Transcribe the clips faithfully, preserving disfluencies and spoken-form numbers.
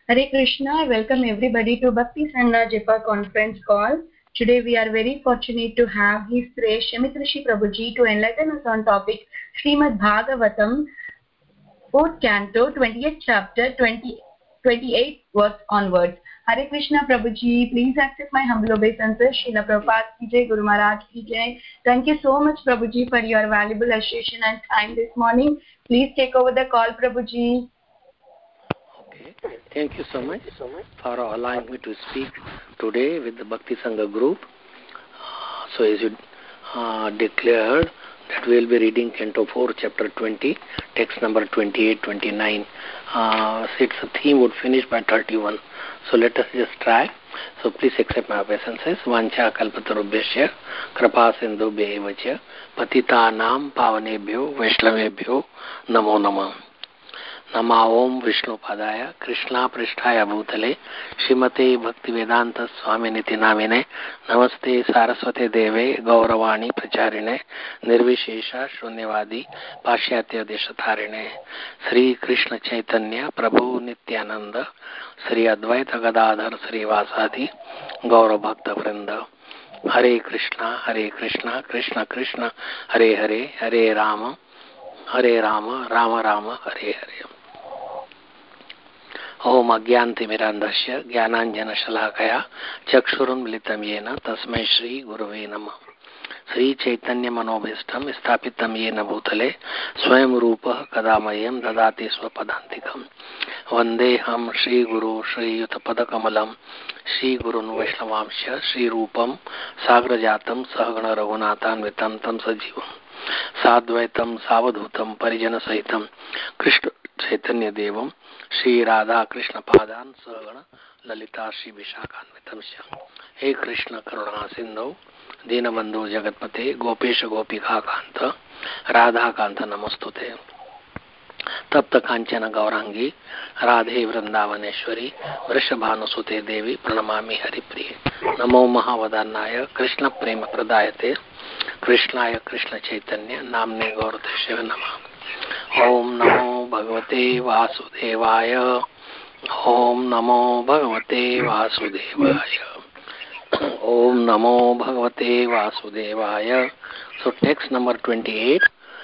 Hare Krishna, I welcome everybody to Bhakti Sangha Jipa conference call. Today we are very fortunate to have His Grace Shamit Rishi Prabhuji to enlighten us on topic Srimad Bhagavatam, fourth canto, twentieth chapter, twenty, twenty-eight verse onwards. Hare Krishna Prabhuji, please accept my humble obeisances. Srila Prabhupada ki jai, Guru Maharaj ki jai. Thank you so much Prabhuji for your valuable association and time this morning. Please take over the call Prabhuji. Okay. Thank you so much for allowing me to speak today with the Bhakti Sangha group. Uh, so as you uh, declared that we will be reading Canto four, Chapter twenty, text number twenty-eight, twenty-nine. Uh, its theme would finish by thirty-one. So let us just try. So please accept my obeisances. Vancha kalpatarubhyasya krapa sindhubhya eva cha patitanam pavanebhyo vaishnavebhyo namo namah. नमा ओम विष्णुपादाय कृष्णा पृष्ठाय भूतले श्रीमते भक्तिवेदांत स्वामिनिति नामिने नमस्ते सारस्वते देवे गौरवाणी प्रचारिणे निर्विशेष शून्यवादी पाश्चात्य देशधारिणे श्री कृष्ण चैतन्य प्रभु नित्यानंद श्री अद्वैत गदाधर श्रीवासादि गौर भक्त वृंद हरे कृष्णा हरे कृष्णा कृष्ण कृष्ण हरे हरे हरे राम हरे राम राम राम हरे हरे. ओम अज्ञानतिमिरान्धस्य ज्ञानाञ्जनशलाकया चक्षुरुन्मिलितं येन तस्मै श्री गुरवे नमः. श्री चैतन्य मनोभीष्टं स्थापितं येन भूतले स्वयं रूपः कदा मह्यं ददाति स्वपदान्तिकं. वन्देऽहं श्रीगुरो श्रीयुतपदकमलं श्रीगुरुन् वैष्णवांश्च श्रीरूपं साग्रजातं सहगण रघुनाथान्वितं तं सजीवं साद्वैतं सावधूतं परिजनसहितं कृष्ण चैतन्य देवं श्री राधा कृष्ण पादान सहगण ललिता श्री विशाखान्वितं. हे कृष्ण करुणा सिंधु दीनबंधु जगतपते गोपेश गोपिका कांत राधा कांत नमस्तुते. तप्त कांचन गौरांगी राधे वृंदावनेश्वरी वृषभानुसुते देवी प्रणमामि हरिप्रिये. नमो महावदान्नाय कृष्ण प्रेम प्रदायते कृष्णाय कृष्ण चैतन्य नामने गौरतेशवे नमः. ओम नमो भगवते वासुदेवाय. ओम नमो भगवते वासुदेवाय. ओम नमो भगवते वासुदेवाय. So text number twenty-eight.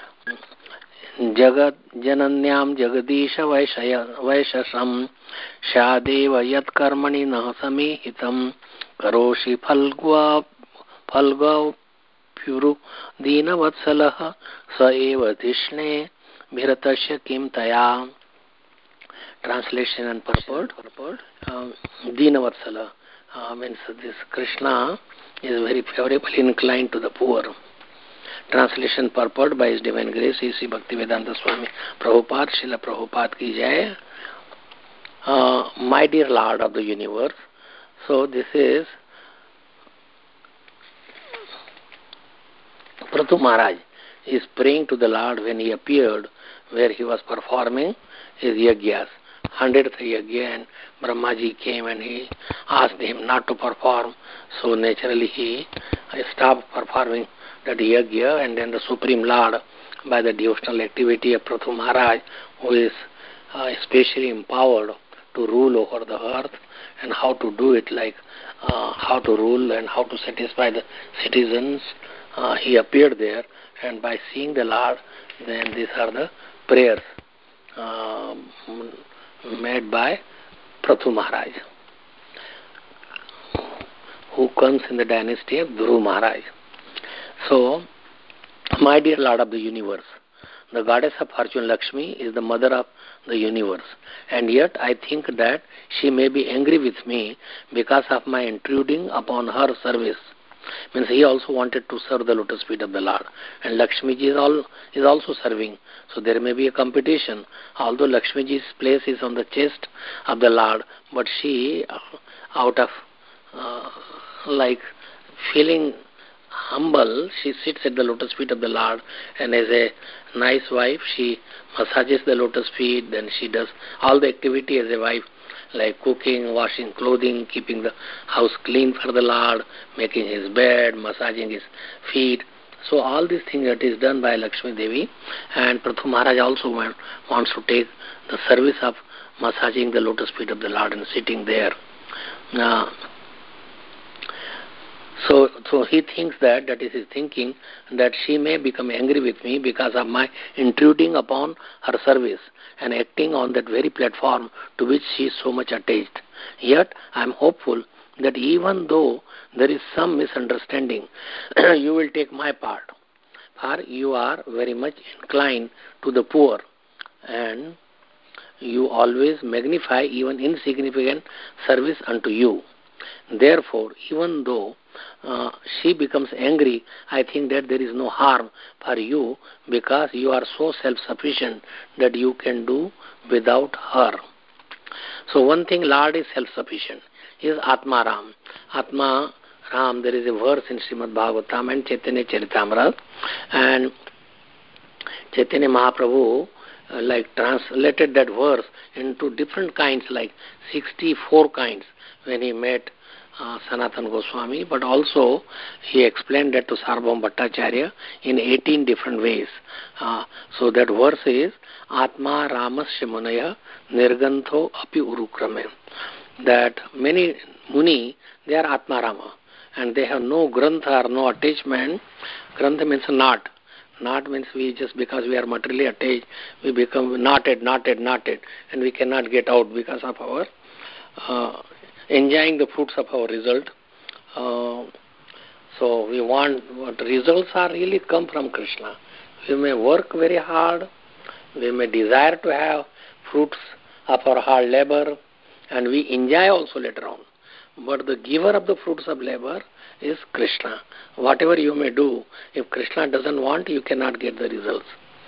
जगत जनन्यां जगदीश वैशय वैशसं शादेव यत्कर्मणि न समीहितं करोषि फल्ग्वा फल्गौ प्युरु दीनवत्सलः स एव धिष्णे भिरतस्य किं तया. Translation and purport. Uh, Deenavatsala uh, means this Krishna is very favorably inclined to the poor. Translation purport by His Divine Grace Sri Bhaktivedanta Swami Prabhupada, Srila Prabhupada ki jai. Uh, my dear Lord of the universe. So this is Prathu Maharaj is praying to the Lord when he appeared where he was performing his yagyas. Hundredth yagya, and Brahmaji came and he asked him not to perform. So naturally he stopped performing that yagya, and then the Supreme Lord, by the devotional activity of Prathu Maharaj, who is uh, especially empowered to rule over the earth and how to do it, like uh, how to rule and how to satisfy the citizens, uh, he appeared there, and by seeing the Lord, then these are the prayers uh, made by Prathu Maharaj, who comes in the dynasty of Dhruv Maharaj. So, my dear Lord of the universe, the goddess of fortune Lakshmi is the mother of the universe, and yet I think that she may be angry with me because of my intruding upon her service. Means he also wanted to serve the lotus feet of the Lord, and Lakshmi ji is, all, is also serving. So there may be a competition. Although Lakshmi ji's place is on the chest of the Lord, but she, out of uh, like feeling humble, she sits at the lotus feet of the Lord, and as a nice wife, she massages the lotus feet. Then she does all the activity as a wife, like cooking, washing clothing, keeping the house clean for the Lord, making his bed, massaging his feet. So all these things that is done by Lakshmi Devi, and Prathu Maharaj also want, wants to take the service of massaging the lotus feet of the Lord and sitting there. Uh, so, so he thinks that, that is his thinking, that she may become angry with me because of my intruding upon her service and acting on that very platform to which she is so much attached. Yet, I am hopeful that even though there is some misunderstanding, you will take my part, for you are very much inclined to the poor, and you always magnify even insignificant service unto you. Therefore, even though uh, she becomes angry, I think that there is no harm for you, because you are so self-sufficient that you can do without her. So one thing, Lord is self-sufficient. He is Atma Ram. Atma Ram, there is a verse in Srimad Bhagavatam and Chaitanya Charitamrita, and Chaitanya Mahaprabhu uh, like translated that verse into different kinds, like sixty-four kinds when he met uh, Sanatana Goswami, but also he explained that to Sarvabhauma Bhattacharya in eighteen different ways. Uh, so that verse is Atma Ramasya Munaya Nirgantho Api Urukrame. That many Muni, they are Atma Rama, and they have no grantha or no attachment. Grantha means knot. Knot means we just, because we are materially attached, we become knotted, knotted, knotted, and we cannot get out because of our uh, enjoying the fruits of our result. Uh, so we want, what results are really come from Krishna. We may work very hard, we may desire to have fruits of our hard labor, and we enjoy also later on. But the giver of the fruits of labor is Krishna. Whatever you may do, if Krishna doesn't want, you cannot get the results.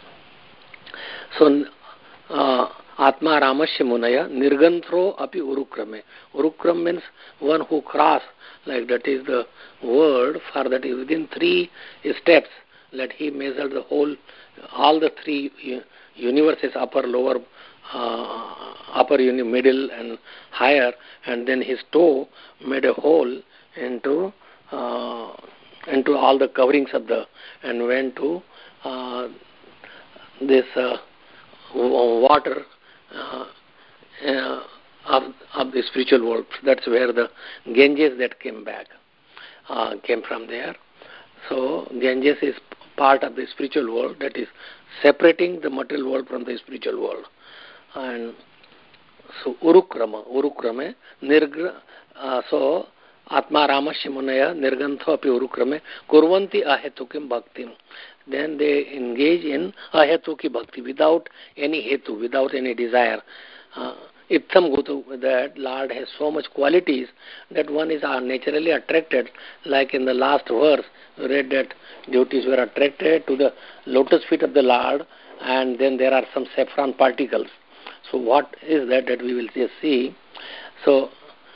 So, uh, Atma Ramasya Munaya Nirganthro Api Urukrame. Urukram means one who cross, like that is the word for that is within three steps. Let he measure the whole, all the three universes, upper, lower, uh, upper, uni, middle and higher, and then his toe made a hole into uh, into all the coverings of the, and went to uh, this uh, water uh, uh, of, of the spiritual world. That's where the Ganges that came back uh, came from there. So Ganges is part of the spiritual world, that is separating the material world from the spiritual world. And so Urukrama, Urukrame, Nirgra, uh, so Atma Ramasya Munaya Nirgantho Api Urukrame Kurvanti Ahetukim Bhaktim. Then they engage in Ahetuki Bhakti without any hetu, without any desire. Uh, Itham Gutu, that Lord has so much qualities that one is uh, naturally attracted. Like in the last verse, we read that devotees were attracted to the lotus feet of the Lord, and then there are some saffron particles. So what is that that we will just see? So,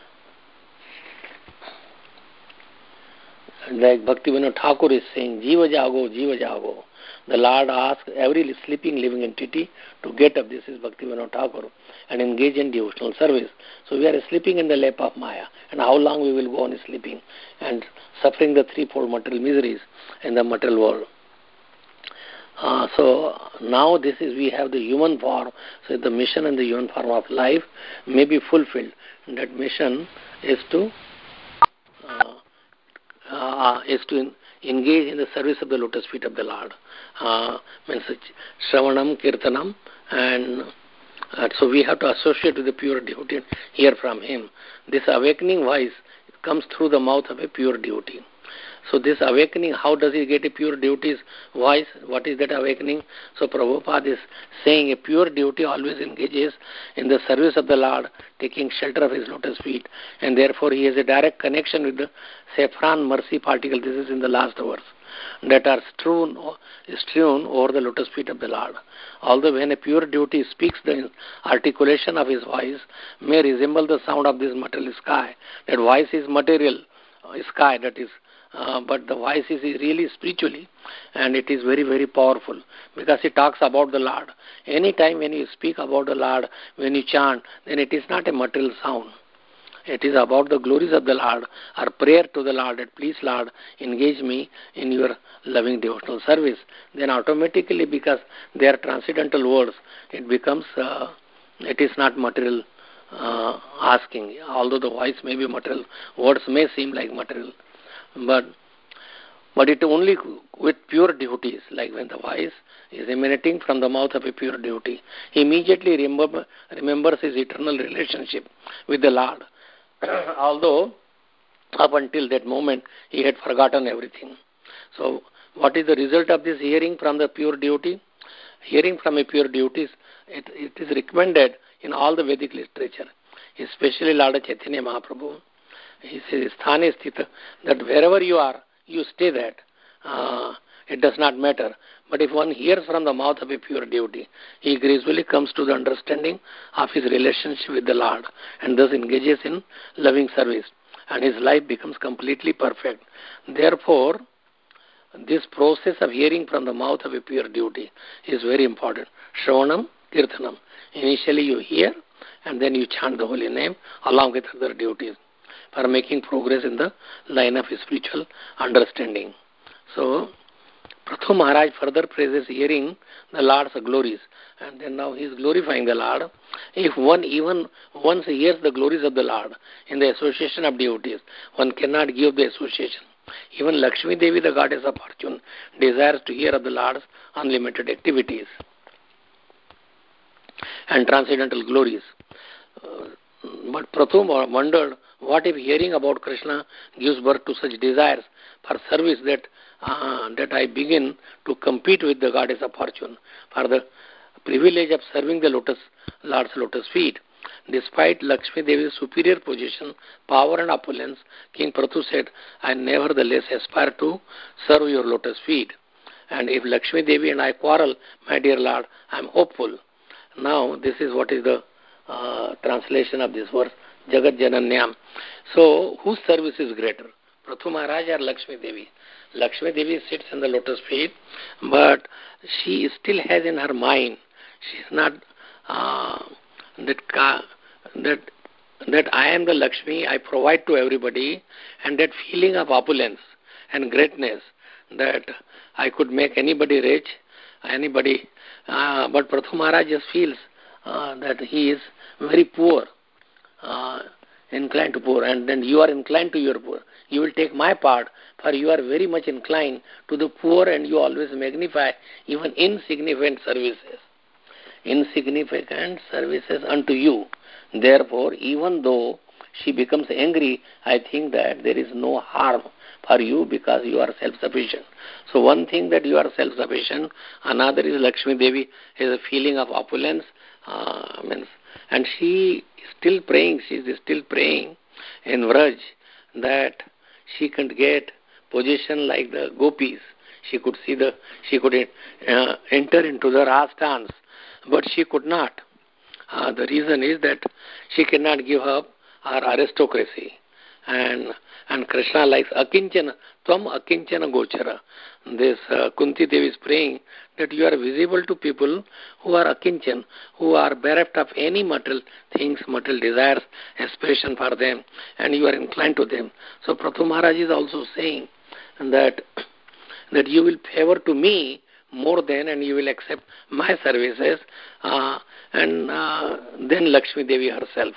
like Bhaktivinoda Thakur is saying, Jiva Jago, Jiva Jago. The Lord asks every sleeping living entity to get up, this is Bhaktivinoda Thakur, and engage in devotional service. So we are sleeping in the lap of Maya, and how long we will go on sleeping and suffering the threefold material miseries in the material world. Uh, so now this is, we have the human form, so the mission and the human form of life may be fulfilled. That mission is to uh, uh, is to in, engage in the service of the lotus feet of the Lord. Uh, means Shravanam, Kirtanam, and uh, so we have to associate with the pure devotee and hear from him. This awakening voice comes through the mouth of a pure devotee. So this awakening, how does he get a pure devotee's voice? What is that awakening? So Prabhupada is saying a pure devotee always engages in the service of the Lord, taking shelter of his lotus feet, and therefore he has a direct connection with the saffron mercy particle, this is in the last verse, that are strewn, strewn over the lotus feet of the Lord. Although when a pure devotee speaks, the articulation of his voice may resemble the sound of this material sky. That voice is material uh, sky, that is Uh, but the voice is really spiritually, and it is very, very powerful, because it talks about the Lord. Any time when you speak about the Lord, when you chant, then it is not a material sound. It is about the glories of the Lord, or prayer to the Lord, that please Lord, engage me in your loving devotional service. Then automatically, because they are transcendental words, it becomes uh, it is not material uh, asking, although the voice may be material, words may seem like material, but but it only with pure devotees, like when the voice is emanating from the mouth of a pure devotee, he immediately remember, remembers his eternal relationship with the Lord, although up until that moment he had forgotten everything. So what is the result of this hearing from the pure devotee? Hearing from a pure devotee, it, it is recommended in all the Vedic literature, especially Lord Chaitanya Mahaprabhu. He says, Sthane Sthita, that wherever you are, you stay there. Uh, it does not matter. But if one hears from the mouth of a pure devotee, he gradually comes to the understanding of his relationship with the Lord and thus engages in loving service, and his life becomes completely perfect. Therefore, this process of hearing from the mouth of a pure devotee is very important. Shravanam, Kirtanam. Initially you hear and then you chant the holy name along with other devotees for making progress in the line of spiritual understanding. So, Prathu Maharaj further praises hearing the Lord's glories, and then now he is glorifying the Lord. If one even once hears the glories of the Lord in the association of devotees, one cannot give the association. Even Lakshmi Devi, the goddess of fortune, desires to hear of the Lord's unlimited activities and transcendental glories. Uh, but Prathu wondered, what if hearing about Krishna gives birth to such desires for service that uh, that I begin to compete with the goddess of fortune for the privilege of serving the lotus Lord's lotus feet. Despite Lakshmi Devi's superior position, power and opulence, King Prathu said, I nevertheless aspire to serve your lotus feet. And if Lakshmi Devi and I quarrel, my dear Lord, I am hopeful. Now, this is what is the uh, translation of this verse, Jagat Jananyam. So, whose service is greater? Prathu Maharaj or Lakshmi Devi? Lakshmi Devi sits in the lotus feet, but she still has in her mind, she is not uh, that, that, that I am the Lakshmi, I provide to everybody, and that feeling of opulence and greatness, that I could make anybody rich, anybody, uh, but Prathu Maharaj just feels uh, that he is very poor, uh, inclined to poor, and then you are inclined to your poor. You will take my part, for you are very much inclined to the poor, and you always magnify even insignificant services. Insignificant services unto you. Therefore, even though she becomes angry, I think that there is no harm for you because you are self-sufficient. So one thing that you are self-sufficient, another is Lakshmi Devi has a feeling of opulence, uh, means, and she is still praying, she is still praying in Vraj that she can get position like the gopis. She could see the, she could uh, enter into the Rastans, but she could not. Uh, the reason is that she cannot give up her aristocracy. And and Krishna likes akinchana, tvam akinchana gochara. This uh, Kunti Devi is praying that you are visible to people who are akinchan, who are bereft of any material things, material desires, aspiration for them, and you are inclined to them. So Prathu Maharaj is also saying that that you will favor to me more than, and you will accept my services, uh, and uh, then Lakshmi Devi herself.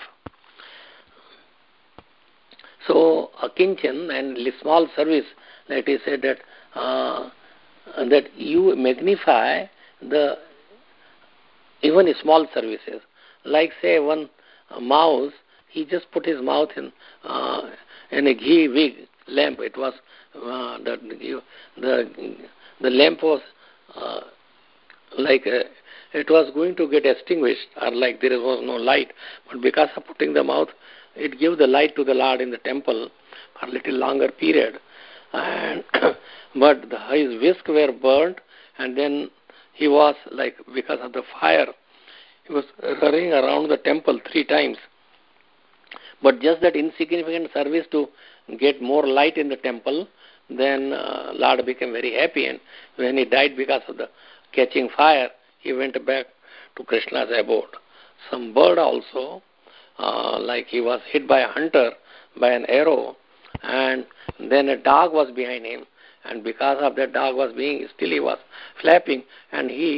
So, akinchan and small service, let us say that uh, that you magnify the even small services. Like say one uh, mouse, he just put his mouth in uh, in a ghee wig lamp. It was uh, the the the lamp was uh, like a, it was going to get extinguished, or like there was no light. But because of putting the mouth, it gave the light to the Lord in the temple for a little longer period. And but the, his whisk were burnt, and then he was like, because of the fire, he was running around the temple three times. But just that insignificant service to get more light in the temple, then uh, Lord became very happy, and when he died because of the catching fire, he went back to Krishna's abode. Some bird also, uh, like he was hit by a hunter by an arrow, and then a dog was behind him, and because of that dog was being, still he was flapping, and he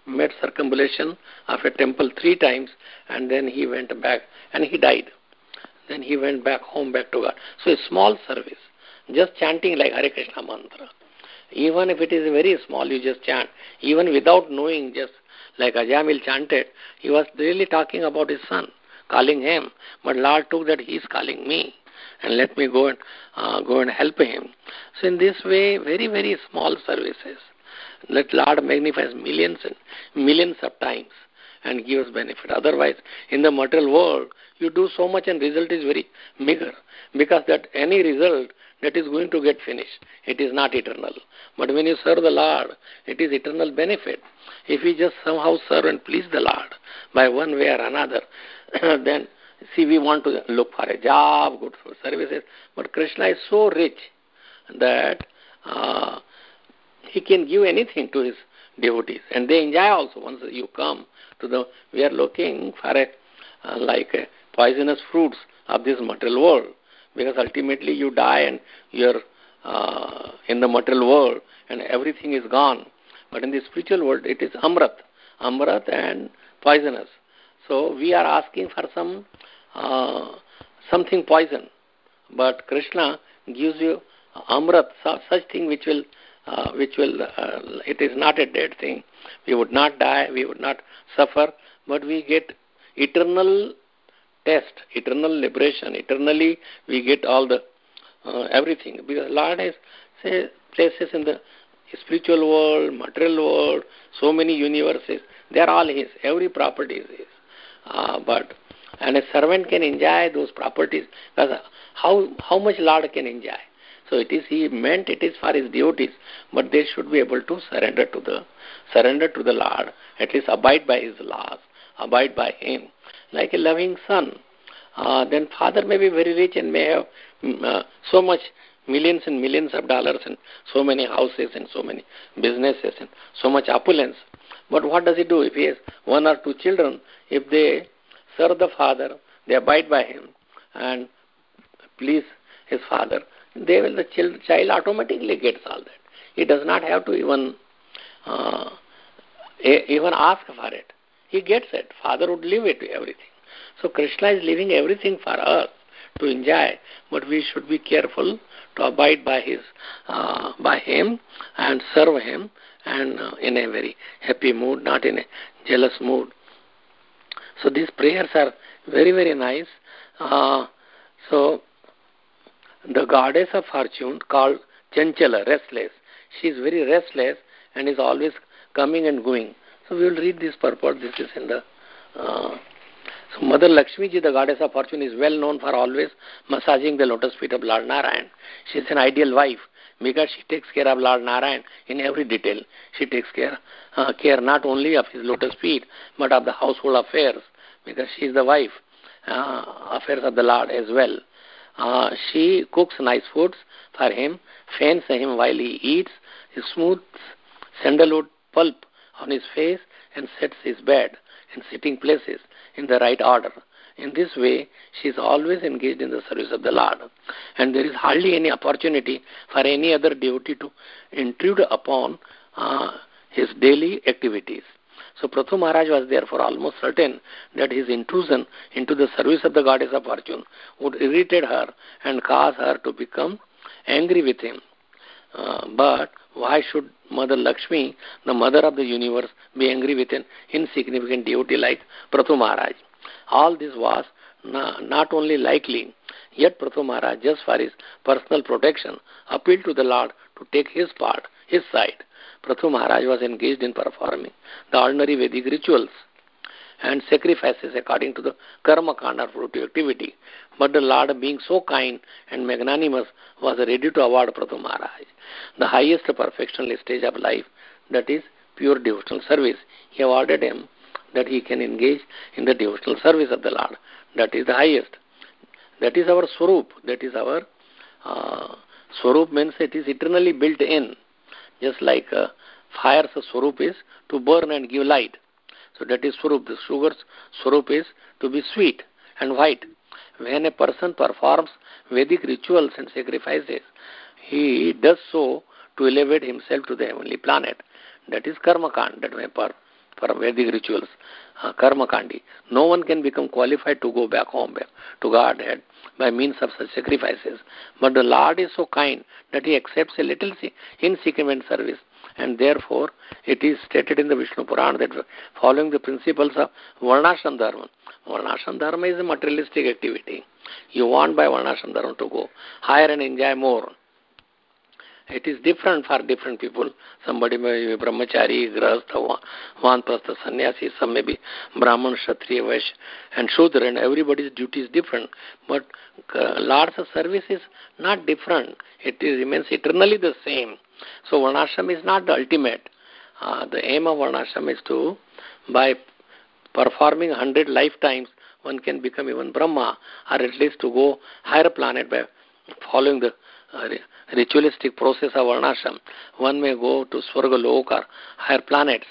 made circumambulation of a temple three times, and then he went back and he died. Then he went back home, back to God. So a small service, just chanting like Hare Krishna mantra. Even if it is very small, you just chant. Even without knowing, just like Ajamil chanted, he was really talking about his son, calling him. But Lord took that he is calling me, and let me go and uh, go and help him. So in this way, very, very small services. Let Lord magnifies millions and millions of times and gives benefit. Otherwise, in the material world, you do so much and result is very meager, because that any result that is going to get finished, it is not eternal. But when you serve the Lord, it is eternal benefit. If we just somehow serve and please the Lord by one way or another, then see, we want to look for a job, good for services, but Krishna is so rich that uh, he can give anything to his devotees, and they enjoy also. Once you come to the, we are looking for a uh, like a poisonous fruits of this material world, because ultimately you die and you're uh, in the material world and everything is gone. But in the spiritual world, it is amrit, amrit and poisonous. So we are asking for some uh, something poison, but Krishna gives you amrit, such thing which will uh, which will uh, it is not a dead thing. We would not die, we would not suffer, but we get eternal test, eternal liberation. Eternally we get all the uh, everything, because Lord has say places in the spiritual world, material world, so many universes. They are all His. Every property is His. Uh, but and a servant can enjoy those properties, because how how much Lord can enjoy. So it is He meant it is for His devotees, but they should be able to surrender to the surrender to the Lord, at least abide by His laws, abide by Him, like a loving son. Uh, then father may be very rich and may have uh, so much millions and millions of dollars and so many houses and so many businesses and so much opulence. But what does he do if he has one or two children? If they serve the father, they abide by him and please his father, they will the child, child automatically gets all that. He does not have to even uh, even ask for it. He gets it. Father would leave it to everything. So Krishna is leaving everything for us to enjoy, but we should be careful to abide by his, uh, by him and serve him, and uh, in a very happy mood, not in a jealous mood. So these prayers are very, very nice. Uh, so the goddess of fortune called Chanchala, restless. She is very restless and is always coming and going. So we will read this purport. This is in the uh, So Mother Lakshmi Ji, the goddess of fortune, is well known for always massaging the lotus feet of Lord Narayan. She is an ideal wife because she takes care of Lord Narayan in every detail. She takes care, uh, care not only of his lotus feet, but of the household affairs, because she is the wife, uh, affairs of the Lord as well. Uh, she cooks nice foods for him, fans him while he eats, he smooths sandalwood pulp on his face and sets his bed and sitting places in the right order. In this way, she is always engaged in the service of the Lord, and there is hardly any opportunity for any other devotee to intrude upon uh, his daily activities. So Prathu Maharaj was therefore almost certain that his intrusion into the service of the goddess of fortune would irritate her and cause her to become angry with him. Uh, but why should Mother Lakshmi, the mother of the universe, be angry with an insignificant devotee like Prathu Maharaj? All this was na- not only likely, yet Prathu Maharaj, just for his personal protection, appealed to the Lord to take his part, his side. Prathu Maharaj was engaged in performing the ordinary Vedic rituals and sacrifices according to the karma kanda fruitive activity. But the Lord, being so kind and magnanimous, was ready to award Prathu Maharaj the highest perfectional stage of life, that is pure devotional service. He awarded him that he can engage in the devotional service of the Lord. That is the highest. That is our Swarup. That is our uh, Swarup means it is eternally built in. Just like uh, fire's Swarup is to burn and give light. So that is Swarup. The sugar's Swarup is to be sweet and white. When a person performs Vedic rituals and sacrifices, he does so to elevate himself to the heavenly planet. That is karma kand, that may per- for Vedic rituals, uh, karma kandi. No one can become qualified to go back home, back to Godhead by means of such sacrifices. But the Lord is so kind that He accepts a little insignificant service, and therefore it is stated in the Vishnu Purana that following the principles of Varnashram Dharma. Varnashram Dharma is a materialistic activity. You want by Varnashram Dharma to go higher and enjoy more. It is different for different people. Somebody may be brahmachari, grahastha, vanprastha, sannyasi, some may be brahman, kshatriya, vaishya, and shudra, and everybody's duty is different. But uh, Lord's service is not different. It is, remains eternally the same. So Varnashram is not the ultimate. Uh, the aim of Varnashram is to, by performing hundred lifetimes, one can become even Brahma, or at least to go higher planet by following the uh, ritualistic process of Varnashram. One may go to Swarga Lok or higher planets.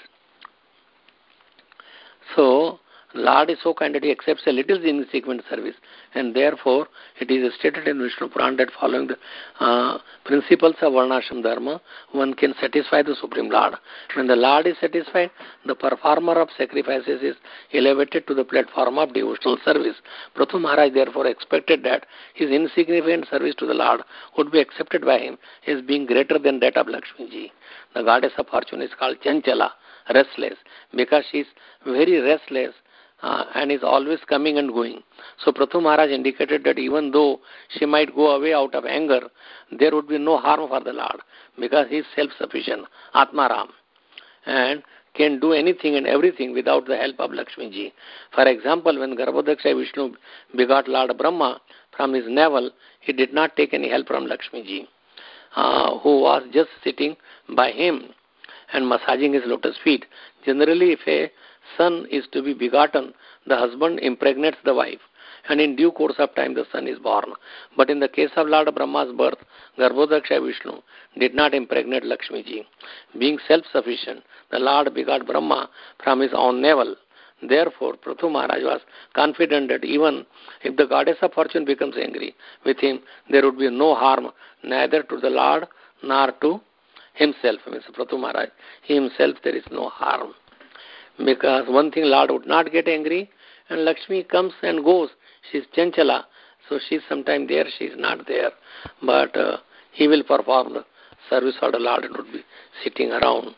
So, Lord is so kind that He accepts a little insignificant service, and therefore it is stated in Vishnu Purana that following the uh, principles of Varnashram Dharma, one can satisfy the Supreme Lord. When the Lord is satisfied, the performer of sacrifices is elevated to the platform of devotional service. Prathu Maharaj therefore expected that his insignificant service to the Lord would be accepted by him as being greater than that of Lakshmi Ji. The goddess of fortune is called Chanchala, restless, because she is very restless Uh, and is always coming and going. So Prathu Maharaj indicated that even though she might go away out of anger, there would be no harm for the Lord, because he is self-sufficient, Atmaram, and can do anything and everything without the help of Lakshmi Ji. For example, when Garbhodaksha Vishnu begot Lord Brahma from his navel, he did not take any help from Lakshmi Ji, uh, who was just sitting by him and massaging his lotus feet. Generally, if a son is to be begotten, the husband impregnates the wife, and in due course of time the son is born. But in the case of Lord Brahma's birth, Garbhodaksha Vishnu did not impregnate Lakshmi Ji. Being self-sufficient, the Lord begot Brahma from his own navel. Therefore, Prathu Maharaj was confident that even if the goddess of fortune becomes angry with him, there would be no harm neither to the Lord nor to himself. Means Prathu Maharaj, he himself, there is no harm. Because one thing, Lord would not get angry, and Lakshmi comes and goes. She is Chanchala, so she is sometime there, she is not there. But uh, he will perform the service for the Lord and would be sitting around.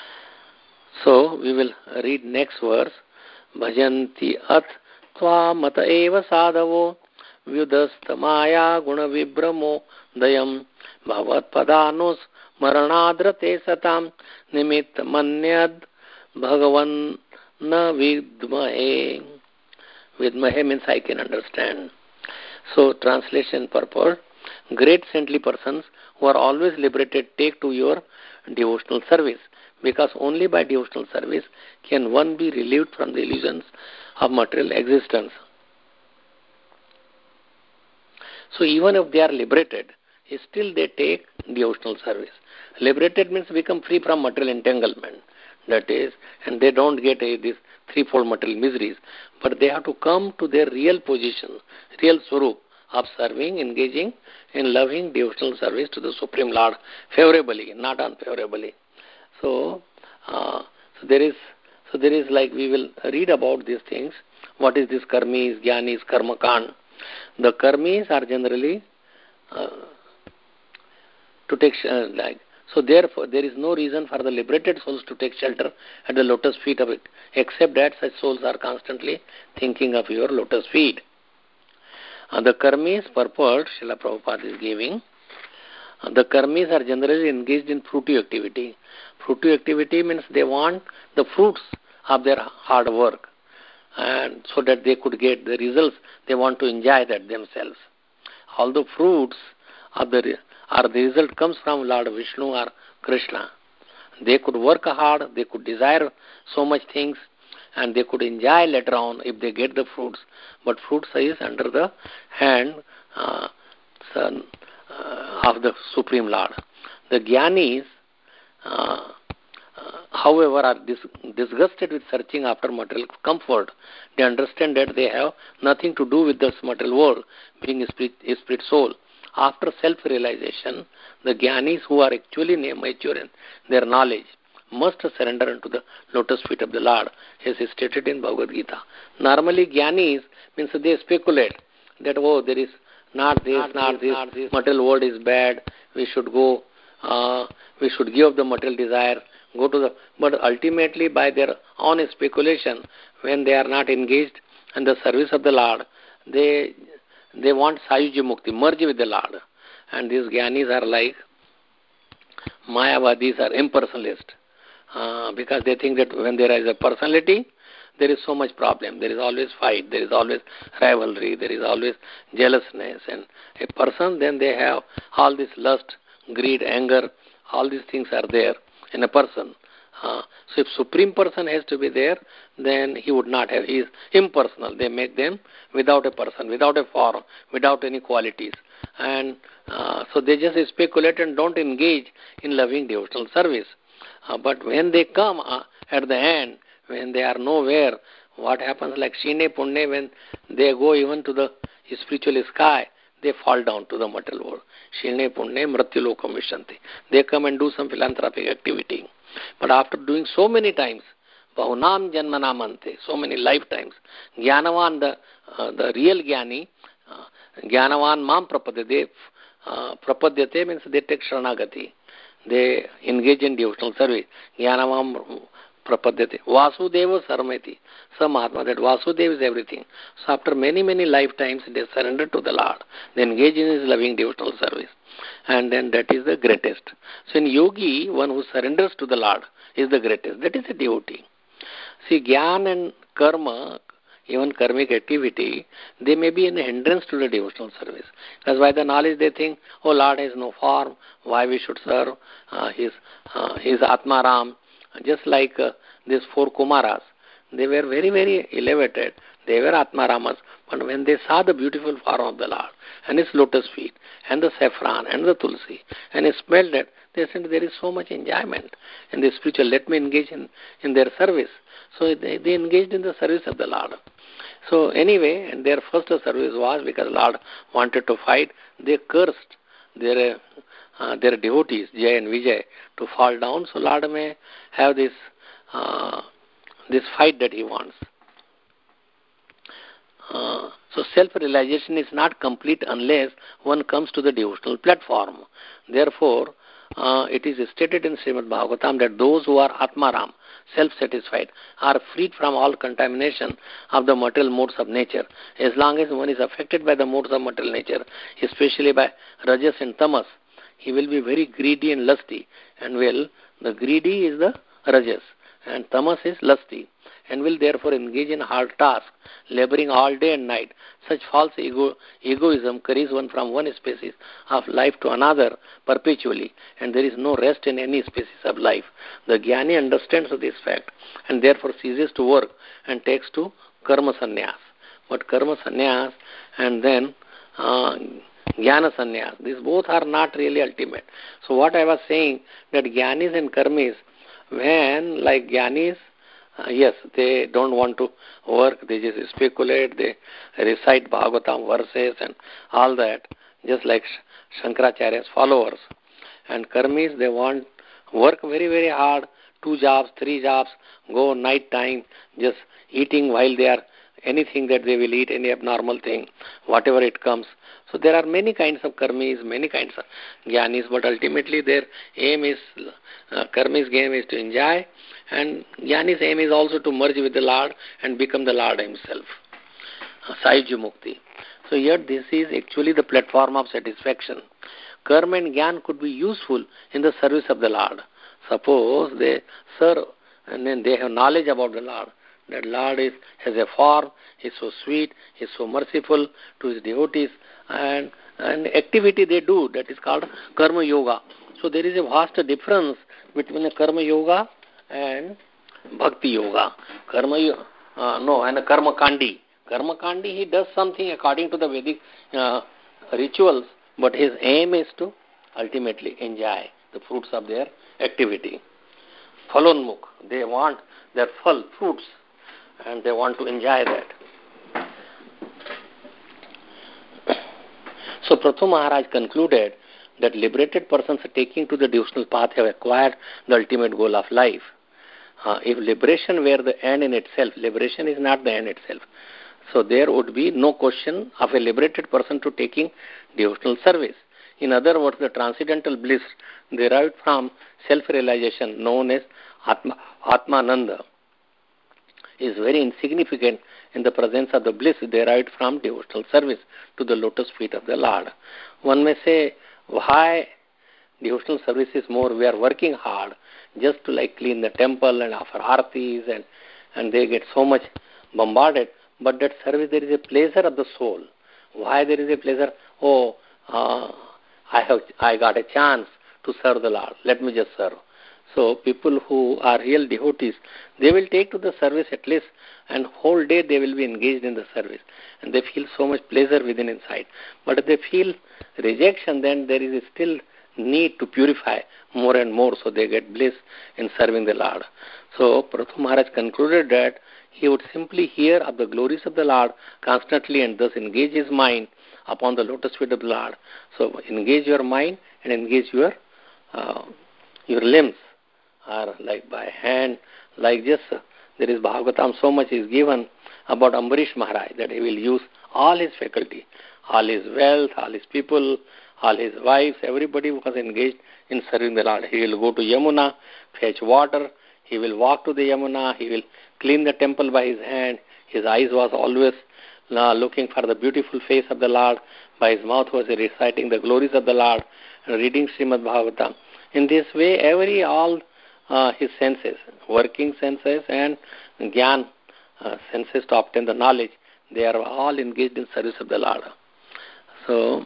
So we will read next verse. Bhajanti at tva mata eva sadhavo vyudastamaya guna vibramo dayam bhavat padanos maranadrate satam nimitta manyad Bhagavan na vidmahe. Vidmahe means I can understand. So, translation purport. Great saintly persons who are always liberated take to your devotional service, because only by devotional service can one be relieved from the illusions of material existence. So, even if they are liberated, still they take devotional service. Liberated means become free from material entanglement. That is, and they don't get uh, these threefold material miseries, but they have to come to their real position, real swarup of serving, engaging in loving devotional service to the Supreme Lord favorably, not unfavorably. So, uh, so there is, so there is like we will read about these things. What is this karmis, jnanis, karmakan? The karmis are generally uh, to take uh, like. So therefore, there is no reason for the liberated souls to take shelter at the lotus feet of it, except that such souls are constantly thinking of your lotus feet. And the karmis purport, Srila Prabhupada is giving, the karmis are generally engaged in fruitive activity. Fruitive activity means they want the fruits of their hard work, and so that they could get the results, they want to enjoy that themselves. All the fruits of the or the result comes from Lord Vishnu or Krishna. They could work hard, they could desire so much things, and they could enjoy later on if they get the fruits. But fruits is under the hand uh, son, uh, of the Supreme Lord. The Jnanis, uh, uh, however, are dis- disgusted with searching after material comfort. They understand that they have nothing to do with this material world, being a spirit, a spirit soul. After self-realization, the Jnanis who are actually mature in their knowledge, must surrender unto the lotus feet of the Lord, as is stated in Bhagavad Gita. Normally, Jnanis means they speculate that, oh, there is not this, not, not this, not this, material world is bad, we should go, uh, we should give up the material desire, go to the... But ultimately, by their own speculation, when they are not engaged in the service of the Lord, they they want Sayuja Mukti, merge with the Lord. And these Jnanis are like Mayavadis, are impersonalists, uh, because they think that when there is a personality, there is so much problem. There is always fight, there is always rivalry, there is always jealousness. And a person, then they have all this lust, greed, anger, all these things are there in a person. Uh, so if Supreme Person has to be there, then he would not have. He is impersonal. They make them without a person, without a form, without any qualities. And uh, so they just speculate and don't engage in loving devotional service. Uh, but when they come uh, at the end, when they are nowhere, what happens, like Shine Punne, when they go even to the spiritual sky, they fall down to the material world. Shine Punne Mrityu Lokam Vishanti. They come and do some philanthropic activity. But after doing so many times, Bahunam Janmanamante, so many lifetimes, Jnanavan, the, uh, the real Jnani, uh, Jnanavan Mam Prapadyate, uh, Prapadyate means they take Sharanagati. They engage in devotional service. Jnanavam Prapadyate. Vasudeva Sarmeti. Some Atma, that Vasudeva is everything. So after many, many lifetimes, they surrender to the Lord. They engage in his loving devotional service. And then that is the greatest. So in yogi, one who surrenders to the Lord is the greatest. That is a devotee. See, Gyan and Karma, even karmic activity, they may be an hindrance to the devotional service. Because by the knowledge they think, oh, Lord has no form, why we should serve uh, his, uh, his Atmaram. Just like uh, these four Kumaras, they were very, very elevated. They were Atmaramas. But when they saw the beautiful form of the Lord, and his lotus feet, and the saffron, and the tulsi, and he smelled it, they said, there is so much enjoyment in the spiritual, let me engage in, in their service. So they, they engaged in the service of the Lord. So anyway, and their first service was, because Lord wanted to fight, they cursed their, uh, their devotees, Jay and Vijay, to fall down. So Lord may have this, uh, this fight that he wants. Uh, so self-realization is not complete unless one comes to the devotional platform. Therefore, uh, it is stated in Srimad Bhagavatam that those who are Atmaram, self-satisfied, are freed from all contamination of the material modes of nature. As long as one is affected by the modes of material nature, especially by Rajas and Tamas, he will be very greedy and lusty. And well, the greedy is the Rajas, and Tamas is lusty, and will therefore engage in hard tasks, laboring all day and night. Such false ego, egoism carries one from one species of life to another perpetually, and there is no rest in any species of life. The Jnani understands this fact, and therefore ceases to work and takes to karma sannyas. But karma sannyas and then uh, jnana sannyas, these both are not really ultimate. So what I was saying, that Jnanis and karmis, when like Jnanis, Uh, yes, they don't want to work, they just speculate, they recite Bhagavatam verses and all that, just like Shankaracharya's followers. And karmis, they want work very, very hard, two jobs, three jobs, go night time, just eating while they are, anything that they will eat, any abnormal thing, whatever it comes. So there are many kinds of karmis, many kinds of jnanis, but ultimately their aim is, uh, karmis' aim is to enjoy, and jnani's aim is also to merge with the Lord and become the Lord himself. Uh, Sayuja Mukti. So here this is actually the platform of satisfaction. Karma and jnana could be useful in the service of the Lord. Suppose they serve and then they have knowledge about the Lord. That Lord is, has a form, he is so sweet, he is so merciful to his devotees, and, and activity they do, that is called karma yoga. So there is a vast difference between a karma yoga and bhakti yoga. Karma, uh, no, and a karma kandi. Karma kandi, he does something according to the Vedic uh, rituals, but his aim is to ultimately enjoy the fruits of their activity. Phalonmukh, they want their phal, fruits, and they want to enjoy that. So Prathu Maharaj concluded that liberated persons taking to the devotional path have acquired the ultimate goal of life. Uh, if liberation were the end in itself, liberation is not the end itself. So there would be no question of a liberated person to taking devotional service. In other words, the transcendental bliss derived from self-realization known as Atma, Atmananda is very insignificant in the presence of the bliss derived from devotional service to the lotus feet of the Lord. One may say, why devotional service is more? We are working hard just to like clean the temple and offer aartis, and, and they get so much bombarded. But that service, there is a pleasure of the soul. Why there is a pleasure? Oh, uh, I have I got a chance to serve the Lord. Let me just serve. So people who are real devotees, they will take to the service at least, and whole day they will be engaged in the service, and they feel so much pleasure within inside. But if they feel rejection, then there is still need to purify more and more, so they get bliss in serving the Lord. So Prathu Maharaj concluded that he would simply hear of the glories of the Lord constantly and thus engage his mind upon the lotus feet of the Lord. So engage your mind and engage your uh, your limbs, or like by hand, like just uh, there is Bhagavatam, so much is given about Ambarish Maharaj that he will use all his faculty, all his wealth, all his people, all his wives, everybody was engaged in serving the Lord. He will go to Yamuna, fetch water, he will walk to the Yamuna, he will clean the temple by his hand. His eyes was always uh, looking for the beautiful face of the Lord. By his mouth was reciting the glories of the Lord and reading Srimad Bhagavatam. In this way, every, all uh, his senses, working senses and Gyan, uh, senses to obtain the knowledge, they are all engaged in service of the Lord. So,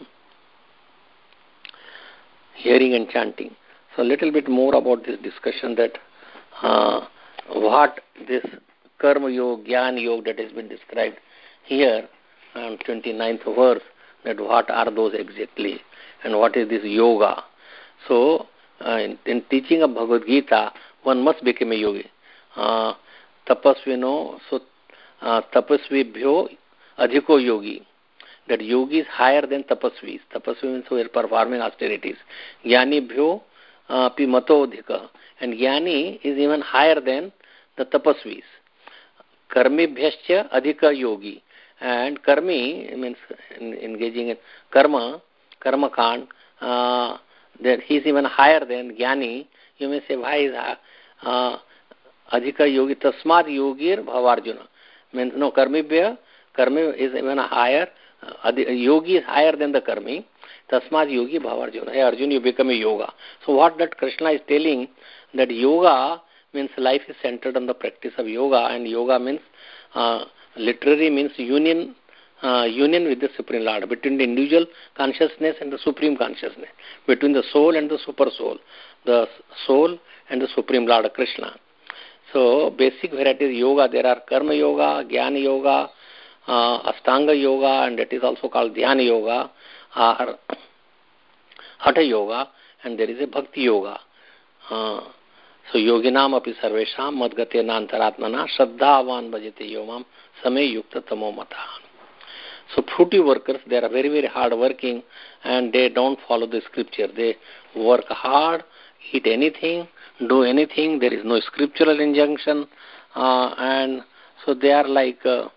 hearing and chanting. So, a little bit more about this discussion that uh, what this Karma Yoga, Gyan Yoga that has been described here on twenty-ninth verse, that what are those exactly and what is this yoga. So, uh, in, in teaching of Bhagavad Gita, one must become a yogi. Uh, tapasvino, so uh, tapasvibhyo adhiko yogi. That yogi is higher than tapasvis. Tapasvi means who are performing austerities. Jnani bhyo uh, pi mato adhika. And jnani is even higher than the tapasvis. Karmi bhyascha adhika yogi. And karmi means engaging in karma, karma kand, uh, that he is even higher than jnani. You may say, why is uh, adhika yogi? Tasmad yogir bhavarjuna. Means no, karmi bhya, karmi is even higher. Uh, yogi is higher than the karmi. Tasmad yogi bhavarjuna. Hey Arjun, you become a yoga. So what that Krishna is telling, that yoga means life is centered on the practice of yoga, and yoga means uh, literally means union, uh, union with the Supreme Lord, between the individual consciousness and the Supreme Consciousness, between the soul and the super soul, the soul and the Supreme Lord Krishna. So basic varieties yoga, there are Karma Yoga, Jnana Yoga, uh, Ashtanga Yoga, and that is also called Dhyana Yoga, or Hatha Yoga, and there is a Bhakti Yoga. Uh, So yoginam api sarvesham madgatena antaratmana shraddhavan bhajate yomam same yukta tamo mata. So fruity workers, they are very, very hard working, and they don't follow the scripture. They work hard, eat anything, do anything. There is no scriptural injunction, uh, and so they are like uh,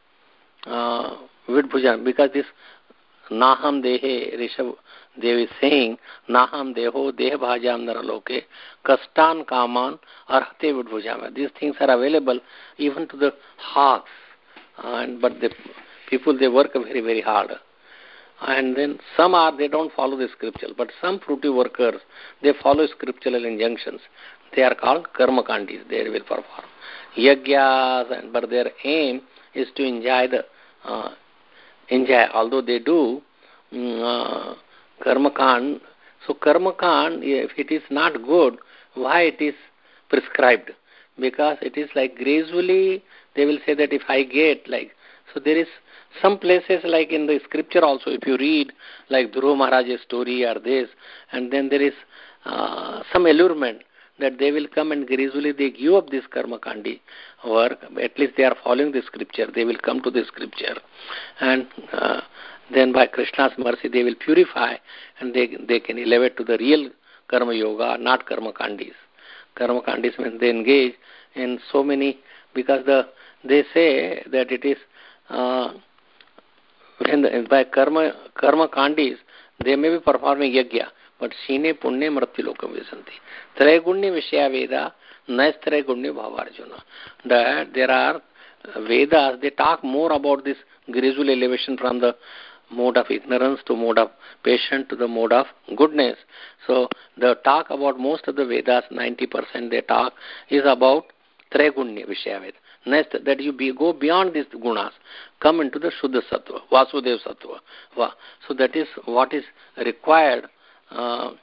uh, vidbhujan, because this Naham Dehe, Rishabh Dev is saying, Naham Deho Deha Bhajam Naraloke, Kastan Kaman Arhate Vidbhujama. These things are available even to the hogs, and but the people, they work very, very hard. And then some are, they don't follow the scripture, but some fruity workers, they follow scriptural injunctions. They are called karma kandis. They will perform yagyas, and but their aim is to enjoy the uh, enjoy. Although they do uh, karma kand, so karma kand, if it is not good, why it is prescribed? Because it is like gradually they will say that if I get like, so there is some places like in the scripture also, if you read like Dhruva Maharaj's story or this, and then there is uh, some allurement that they will come and gradually they give up this karma kandi work. At least they are following the scripture. They will come to the scripture, and uh, then by Krishna's mercy they will purify and they they can elevate to the real karma yoga, not karma kandis. Karma kandis means they engage in so many, because the they say that it is uh, when the, by karma karma kandis they may be performing yajna, but shine punne mrityu lokam visanti. Traigunya vishya veda naistraigunya bhavarjuna. That there are Vedas, they talk more about this gradual elevation from the mode of ignorance to mode of patience to the mode of goodness. So the talk about most of the Vedas, ninety percent they talk is about Traigunya Vishya Veda. Next, that you be, go beyond these gunas, come into the Shuddha Sattva, Vasudev Sattva. Va. So that is what is required. Uh,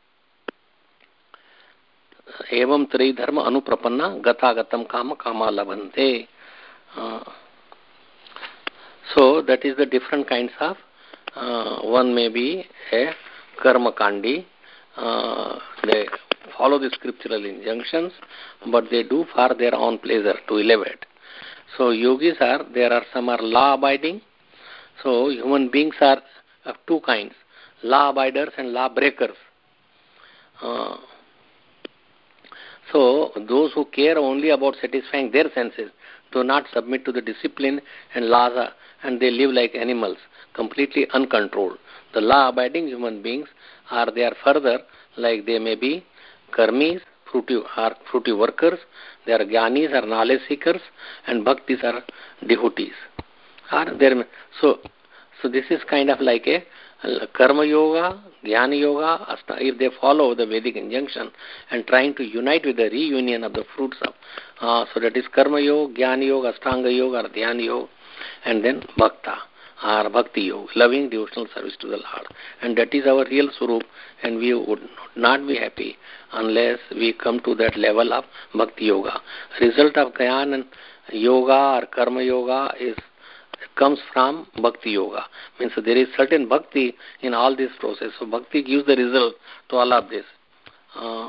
Evam tri dharma anuprapanna gata gatam kama kama labhante. Uh, so that is the different kinds of, uh, one may be a karma kandi, uh, they follow the scriptural injunctions, but they do for their own pleasure to elevate. So yogis are, there are some are law abiding. So human beings are of two kinds, law abiders and law breakers. Uh, so those who care only about satisfying their senses do not submit to the discipline and laws, are, and they live like animals, completely uncontrolled. The law-abiding human beings are there further, like they may be karmis, fruity, are fruity workers, they are jnanis, are knowledge seekers, and bhaktis are devotees. Are there, so, so this is kind of like a karma yoga, jnana yoga, if they follow the Vedic injunction and trying to unite with the reunion of the fruits of, uh, so that is karma yoga, jnana yoga, ashtanga yoga, or dhyana yoga, and then bhakta, or bhakti yoga, loving devotional service to the Lord. And that is our real swarup, and we would not be happy unless we come to that level of bhakti yoga. Result of jnana and yoga or karma yoga is comes from bhakti yoga. Means there is certain bhakti in all this process. So bhakti gives the result to all of this. Uh,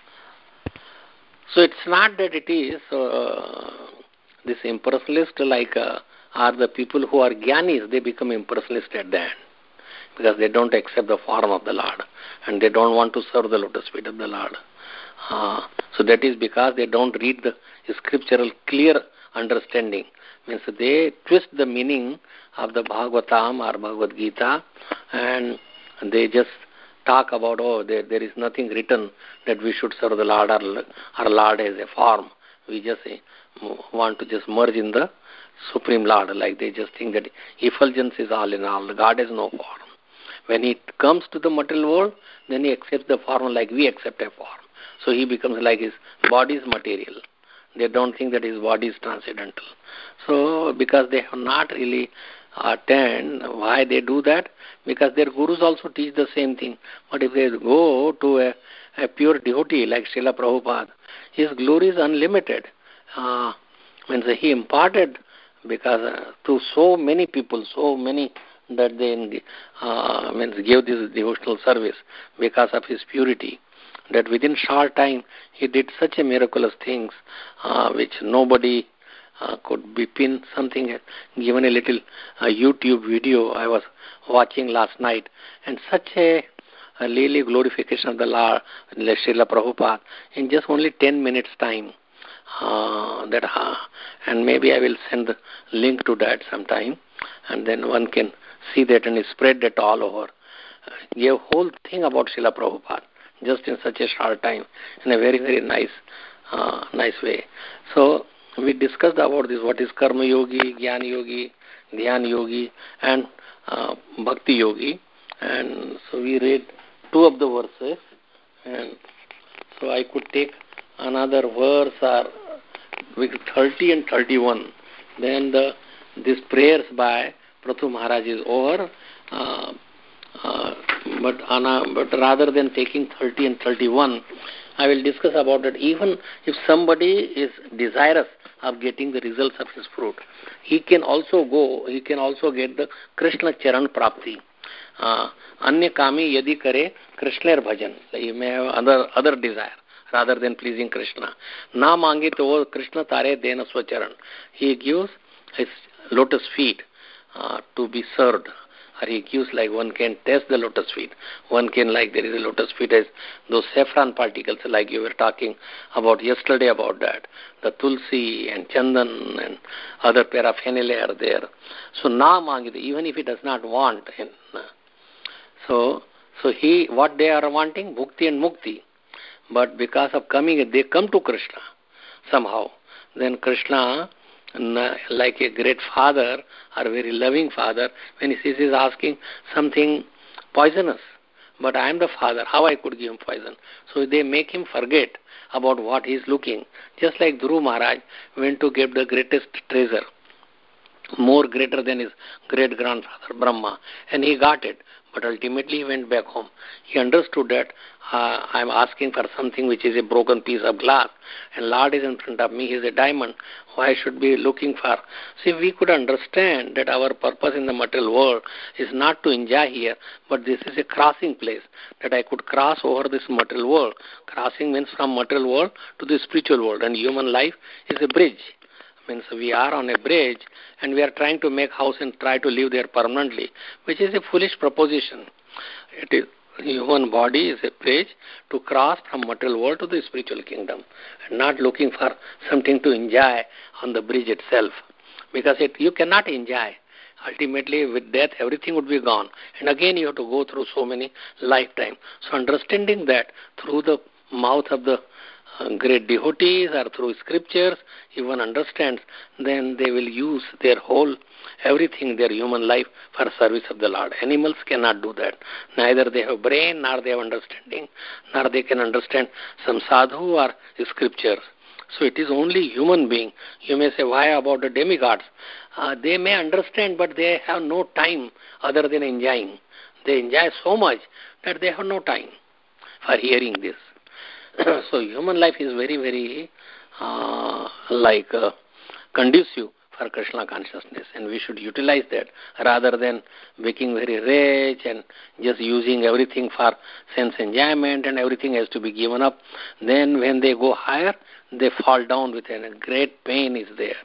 so it's not that it is uh, this impersonalist like uh, are the people who are jnanis, they become impersonalist at the end, because they don't accept the form of the Lord and they don't want to serve the lotus feet of the Lord. Uh, so that is because they don't read the scriptural clear understanding. Means they twist the meaning of the Bhagavatam or Bhagavad Gita, and they just talk about, oh, there, there is nothing written that we should serve the Lord, or our Lord as a form. We just uh, want to just merge in the Supreme Lord, like they just think that effulgence is all in all. God has no form. When he comes to the material world, then he accepts the form like we accept a form. So he becomes like his body is material. They don't think that his body is transcendental. So because they have not really attained, why they do that? Because their gurus also teach the same thing. But if they go to a, a pure devotee like Srila Prabhupada, his glory is unlimited. Uh, means he imparted, because uh, to so many people, so many that they uh, means gave this devotional service because of his purity, that within short time he did such a miraculous things uh, which nobody uh, could be pin something. Given a little uh, YouTube video I was watching last night, and such a, a lily glorification of the Lord, Srila Prabhupada, in just only ten minutes time. Uh, that uh, and maybe I will send the link to that sometime, and then one can see that and spread that all over. Uh, gave whole thing about Srila Prabhupada just in such a short time, in a very very nice uh, nice way. So we discussed about this, what is karma yogi, jnana yogi, dhyana yogi, and uh, bhakti yogi. And so we read two of the verses, and so I could take another verse or with thirty and thirty-one. Then the these prayers by Prathu Maharaj is over. Uh, uh, but, Anna, but rather than taking thirty and thirty-one, I will discuss about that. Even if somebody is desirous of getting the results of his fruit, he can also go, he can also get the Krishna Charan Prapti. Uh, Anya Kami Yadi Kare Krishna Bhajan. So he may have other, other desire rather than pleasing Krishna. Na mangi to Krishna tare dena swacharan. He gives his lotus feet uh, to be served. or he gives like one can taste the lotus feet. One can like there is a lotus feet as those saffron particles like you were talking about yesterday about that. The tulsi and chandan and other paraphernalia are there. So na mangite, even if he does not want. And, uh, so so he what they are wanting? Bhukti and mukti. But because of coming, they come to Krishna somehow. Then Krishna, like a great father or very loving father, when he sees, he is asking something poisonous. But I am the father, how I could give him poison? So they make him forget about what he is looking. Just like Dhruv Maharaj went to get the greatest treasure, more greater than his great-grandfather Brahma, and he got it. But ultimately he went back home. He understood that uh, I am asking for something which is a broken piece of glass, and Lord is in front of me, he is a diamond. Why I should be looking for? See, we could understand that our purpose in the material world is not to enjoy here, but this is a crossing place, that I could cross over this material world. Crossing means from material world to the spiritual world, and human life is a bridge. Means we are on a bridge and we are trying to make house and try to live there permanently, which is a foolish proposition. It is human body is a bridge to cross from material world to the spiritual kingdom, and not looking for something to enjoy on the bridge itself, because it you cannot enjoy. Ultimately, with death, everything would be gone, and again you have to go through so many lifetimes. So understanding that through the mouth of the Uh, great devotees or through scriptures, if one understands, then they will use their whole, everything, their human life for service of the Lord. Animals cannot do that. Neither they have brain, nor they have understanding, nor they can understand some sadhu or scriptures. So it is only human being. You may say, why about the demigods? Uh, they may understand, but they have no time other than enjoying. They enjoy so much that they have no time for hearing this. So human life is very, very uh, like uh, conducive for Krishna consciousness, and we should utilize that rather than becoming very rich and just using everything for sense enjoyment and everything has to be given up. Then when they go higher, they fall down with a great pain is there.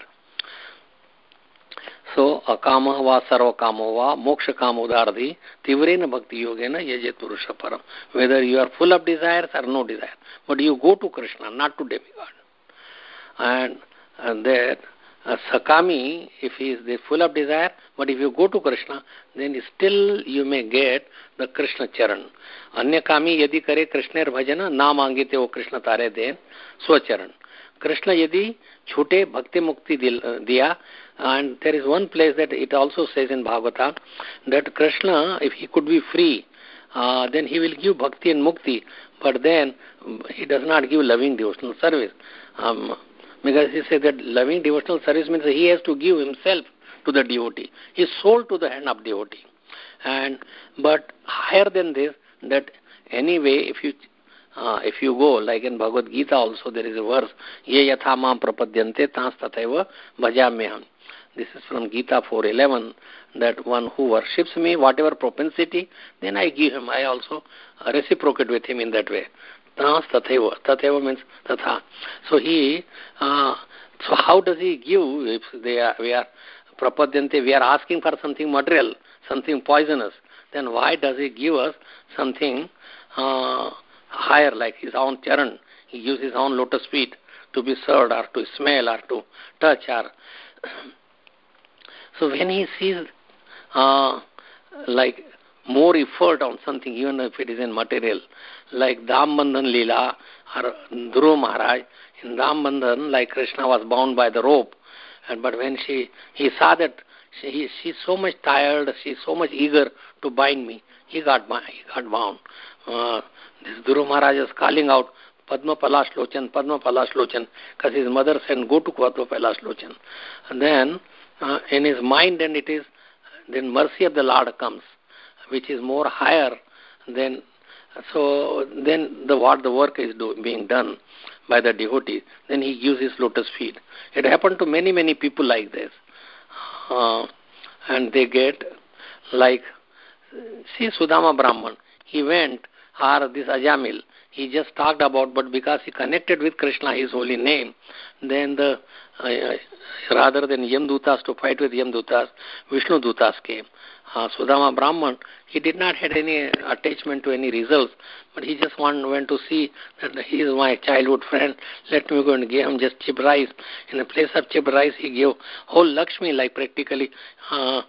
So, akama va sarva kamo va moksha kamodardhi tivrena bhakti yogena yajet purusha param. Whether you are full of desires or no desire, but you go to Krishna, not to demigod. And, and that uh, sakami, if he is full of desire, but if you go to Krishna, then still you may get the Krishna charan. Anya kami yadi kare Krishner bhajana na mangite o Krishna tare den swacharan. Krishna yadi chhute bhakti mukti diya. And there is one place that it also says in Bhagavata that Krishna, if he could be free, uh, then he will give bhakti and mukti, but then he does not give loving devotional service. Um, because he said that loving devotional service means he has to give himself to the devotee. He is sold to the hand of devotee. And but higher than this, that anyway, if you uh, if you go, like in Bhagavad Gita also there is a verse, ye yatha mam prapadyante tans tathaiva bhajamyaham. This is from Gita four eleven, that one who worships me, whatever propensity, then I give him. I also reciprocate with him in that way. Tans tathaiva. Tathaiva means tatha. So he, uh, so how does he give if they are, we are prapadyante, we are asking for something material, something poisonous, then why does he give us something uh, higher, like his own charan? He gives his own lotus feet to be served or to smell or to touch or... So when he sees uh, like more effort on something, even if it is in material, like Dham Bandhan Leela or Dhruv Maharaj, in Dham Bandhan, like Krishna was bound by the rope, and but when she he saw that she she's so much tired, she's so much eager to bind me, he got he got bound. Uh, this Dhruv Maharaj is calling out, Padma Palash Lochan, Padma Palash Lochan, because his mother said, go to Padma Palash Lochan. And then uh, in his mind, then it is, then mercy of the Lord comes, which is more higher than, so then the what the work is do, being done by the devotee, then he gives his lotus feet. It happened to many, many people like this. Uh, and they get, like, see Sudama Brahman, he went, or this Ajamil, he just talked about, but because he connected with Krishna, his holy name, then the, uh, rather than Yamdutas to fight with Yamdutas, Vishnu Dutas came. uh, Sudama Brahman, he did not have any attachment to any results, but he just want, went to see that he is my childhood friend, let me go and give him just cheap rice. In the place of cheap rice, he gave whole Lakshmi, like practically uh,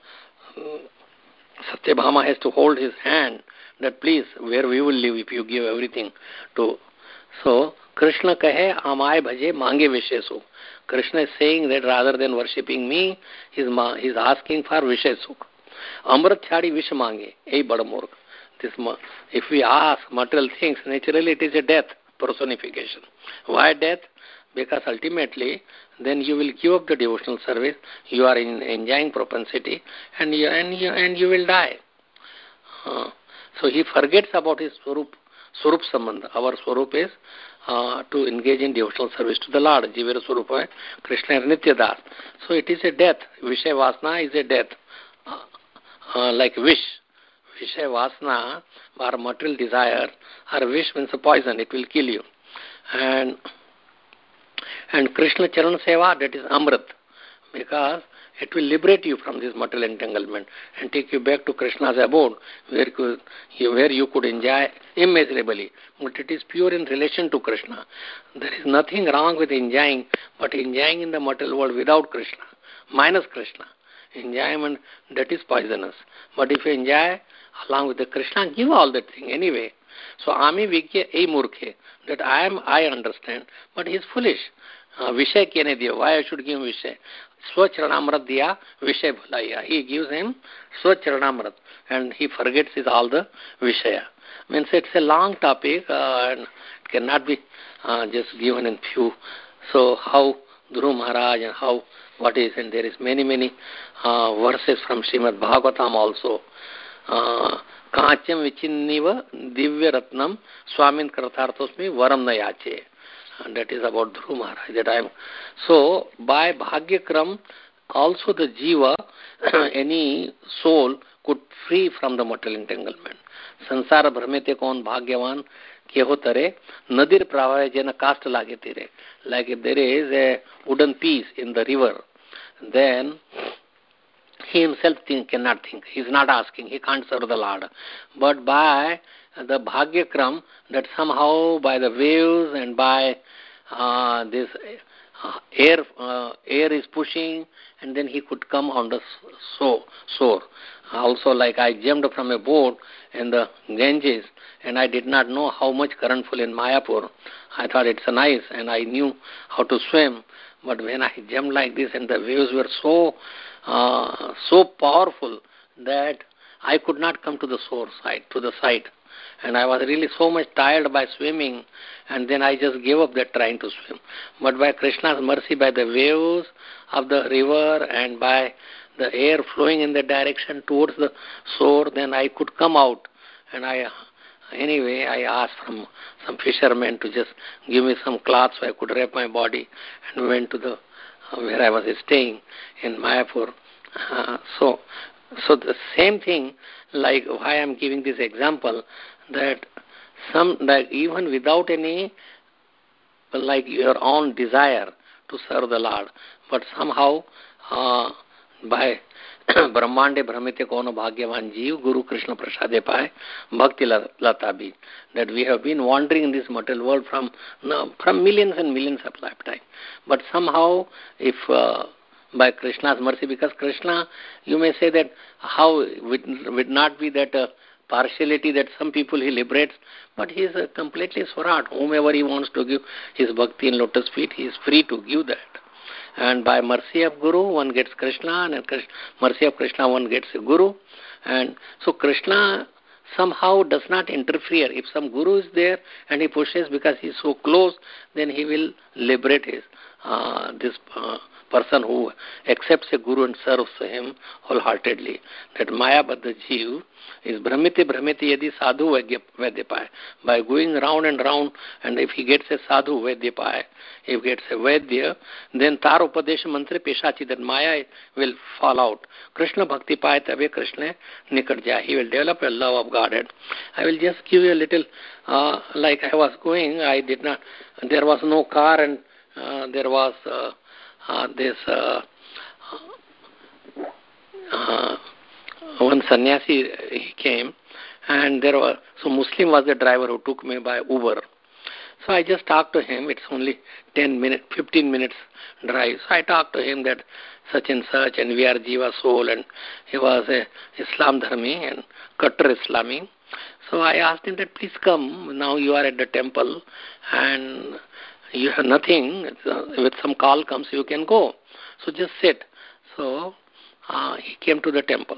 Satyabhama has to hold his hand, that please, where we will live if you give everything to. So, Krishna kahe, amay bhaje, mange vishesu. Krishna is saying that rather than worshipping me, he is asking for vishesu. Amrit chhadi vish mange, ei bada murg. This, if we ask material things, naturally it is a death personification. Why death? Because ultimately, then you will give up the devotional service, you are in enjoying propensity, and you, and you, and you will die. Uh, so he forgets about his Swarup, Swarup Sambandha. Our Swarup is uh, to engage in devotional service to the Lord. Jivera Swarupa, Krishna is Nityadas. So it is a death. Vishay Vasana is a death. Uh, uh, like wish. Vishay Vasana, or material desire, or wish means a poison, it will kill you. And and Krishna Charan Seva, that is Amrit, because it will liberate you from this material entanglement and take you back to Krishna's abode, where you, where you could enjoy immeasurably. But it is pure in relation to Krishna. There is nothing wrong with enjoying, but enjoying in the material world without Krishna, minus Krishna. Enjoyment, that is poisonous. But if you enjoy along with the Krishna, give all that thing anyway. So, Ami Vigya ei murkhe, that I am, I understand, but he is foolish. Vishay kene diya, why I should give him Vishay? Swacharnamrat diya, Vishay bhulaiya. He gives him Swacharnamrat, and he forgets his all the Vishaya. Means it's a long topic, uh, and it cannot be uh, just given in few. So, how Dhruv Maharaj and how, what is, and there is many, many uh, verses from Srimad Bhagavatam also. Uh, Kacham vichinniva divya ratnam swamin kartharthosmi varam nayache. And that is about Dhruv Maharaj. That I am. So, by Bhagyakram, also the Jiva, any soul, could free from the material entanglement. Sansara bhramete kon bhagyavan keho tare, nadir pravaya jena cast lage tire. Like if there is a wooden piece in the river, then he himself think, cannot think. He is not asking. He can't serve the Lord. But by the Bhagyakram, that somehow by the waves and by uh, this uh, air uh, air is pushing, and then he could come on the so, shore. Also, like I jumped from a boat in the Ganges, and I did not know how much current flow in Mayapur. I thought it's nice, and I knew how to swim. But when I jumped like this, and the waves were so uh, so powerful that I could not come to the shore side, to the side. And I was really so much tired by swimming, and then I just gave up that trying to swim. But by Krishna's mercy, by the waves of the river and by the air flowing in the direction towards the shore, then I could come out. And I, anyway, I asked from some fishermen to just give me some cloths so I could wrap my body, and went to the uh, where I was staying in Mayapur. Uh, so, so the same thing, like why I am giving this example, that some, like even without any, like your own desire to serve the Lord, but somehow uh, by Brahmande Brahmite Kono Bhagyavan Jeev Guru Krishna Prasade Pai Bhakti Latabi, that we have been wandering in this material world from no, from millions and millions of lifetime. But somehow, if uh, by Krishna's mercy, because Krishna, you may say that how would, would not be that uh, partiality that some people he liberates, but he is uh, completely Swarat. Whomever he wants to give his bhakti in lotus feet, he is free to give that. And by mercy of Guru, one gets Krishna, and Krishna, mercy of Krishna, one gets a Guru. And so Krishna somehow does not interfere. If some Guru is there and he pushes because he is so close, then he will liberate his uh, this uh, person who accepts a Guru and serves him wholeheartedly. That Maya Baddha Jeev is Brahmiti Brahmiti Yadi Sadhu Vaidyapai. By going round and round, and if he gets a Sadhu Vaidyapai, if he gets a Vaidya, then Tar Upadesha Mantra Peshachi, that Maya will fall out. Krishna Bhakti Pai Tabe Krishna Nikat Jai. He will develop a love of Godhead. I will just give you a little, uh, like I was going, I did not, there was no car, and uh, there was uh, uh, this uh, uh, one sannyasi, he came, and there was, so Muslim was the driver who took me by Uber. So I just talked to him. It's only ten minutes, fifteen minutes drive. So I talked to him that such and such, and we are Jiva Soul, and he was a Islam Dharmi and Kattar Islami. So I asked him that please come. Now you are at the temple, and you have nothing. With some call comes, you can go. So just sit. So uh, he came to the temple.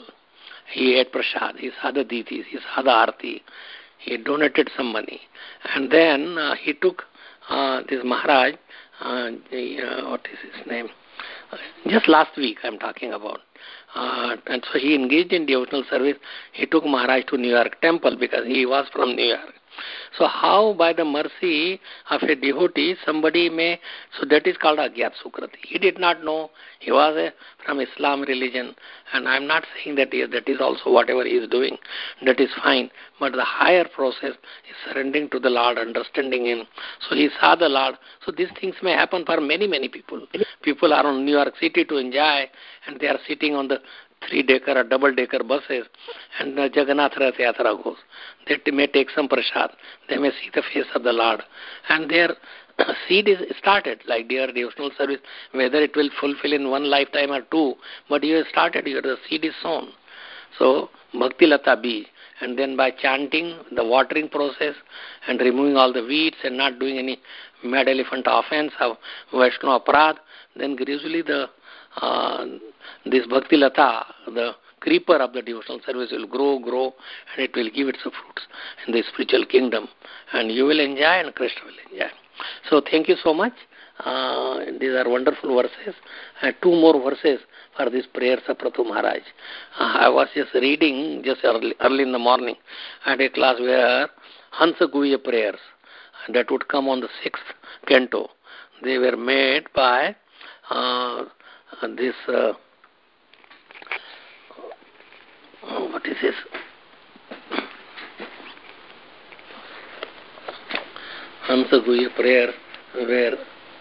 He ate prasad. He saw the deities. He saw the arti. He donated some money. And then uh, he took uh, this Maharaj, uh, the, uh, what is his name? Uh, just last week I'm talking about. Uh, and so he engaged in devotional service. He took Maharaj to New York temple because he was from New York. So how by the mercy of a devotee somebody may, so that is called Agyat Sukriti. He did not know, he was a, from Islam religion, and I am not saying that he, that is also whatever he is doing, that is fine, but the higher process is surrendering to the Lord, understanding Him. So he saw the Lord. So these things may happen for many, many people. People are on New York City to enjoy, and they are sitting on the three-decker or double-decker buses, and the Jagannath Rath Yatra goes. They may take some prasad. They may see the face of the Lord. And their seed is started, like their devotional service, whether it will fulfill in one lifetime or two, but you have started, your the seed is sown. So, Bhakti Lata Bij. And then by chanting, the watering process, and removing all the weeds and not doing any mad elephant offense of Vaishnava Aparadh, then gradually the uh, this Bhakti Lata, the creeper of the devotional service, will grow, grow, and it will give its fruits in the spiritual kingdom. And you will enjoy, and Krishna will enjoy. So thank you so much. Uh, these are wonderful verses. Uh, two more verses for these prayers of Prathu Maharaj. Uh, I was just reading just early, early in the morning. I had a class where Hansa Guhya prayers that would come on the sixth canto. They were made by uh, this, uh, what is this? Hansa Guhya prayer where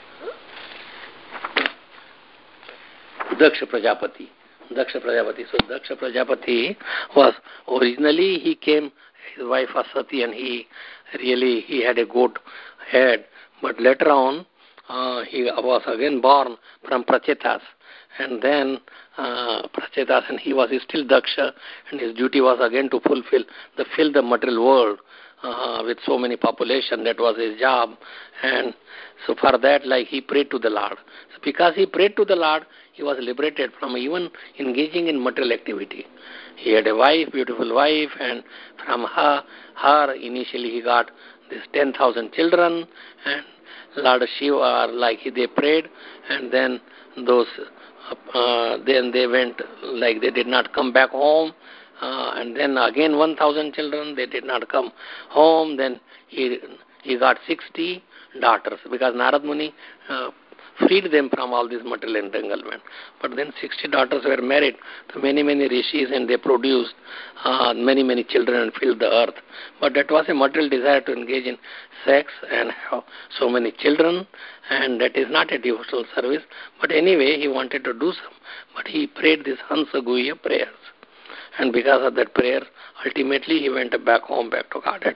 Daksha Prajapati. Daksha Prajapati. So Daksha Prajapati was originally he came, his wife was Sati, and he really he had a goat head. But later on, uh, he was again born from Prachetas, and then uh, Prachetas, and he was still Daksha, and his duty was again to fulfill the fill the material world uh, with so many population. That was his job, and so for that, like he prayed to the Lord. So because he prayed to the Lord, he was liberated from even engaging in material activity. He had a wife, beautiful wife, and from her, her initially he got these ten thousand children, and Lord Shiva, like they prayed, and then those, uh, then they went, like they did not come back home, uh, and then again one thousand children, they did not come home, then he, he got sixty daughters, because Narad Muni uh, freed them from all this material entanglement. But then sixty daughters were married to many, many rishis, and they produced uh, many, many children and filled the earth. But that was a material desire to engage in sex and have so many children, and that is not a devotional service. But anyway, he wanted to do some. But he prayed these Hansa Guhya prayers. And because of that prayer, ultimately he went back home, back to Godhead.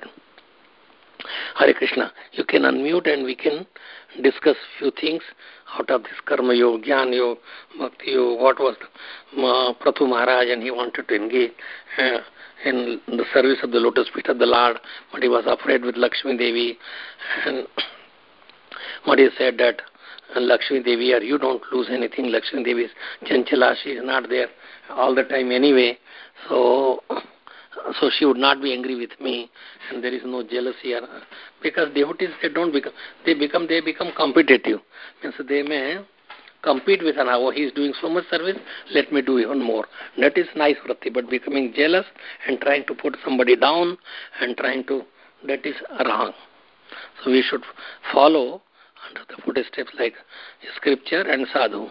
Hare Krishna. You can unmute and we can discuss few things out of this Karma Yoga, Jnana Yoga, Bhakti Yoga. What was uh, Prathu Maharaj, and he wanted to engage uh, in the service of the lotus feet of the Lord, but he was afraid with Lakshmi Devi. And what he said that uh, Lakshmi Devi, or you don't lose anything. Lakshmi Devi is Chanchala, she is not there all the time anyway. So So she would not be angry with me, and there is no jealousy, or, because devotees, they don't become, they become, they become competitive. Means they may compete with an, oh, he is doing so much service, let me do even more. That is nice vrati, but becoming jealous and trying to put somebody down and trying to, that is wrong. So we should follow under the footsteps like scripture and sadhu.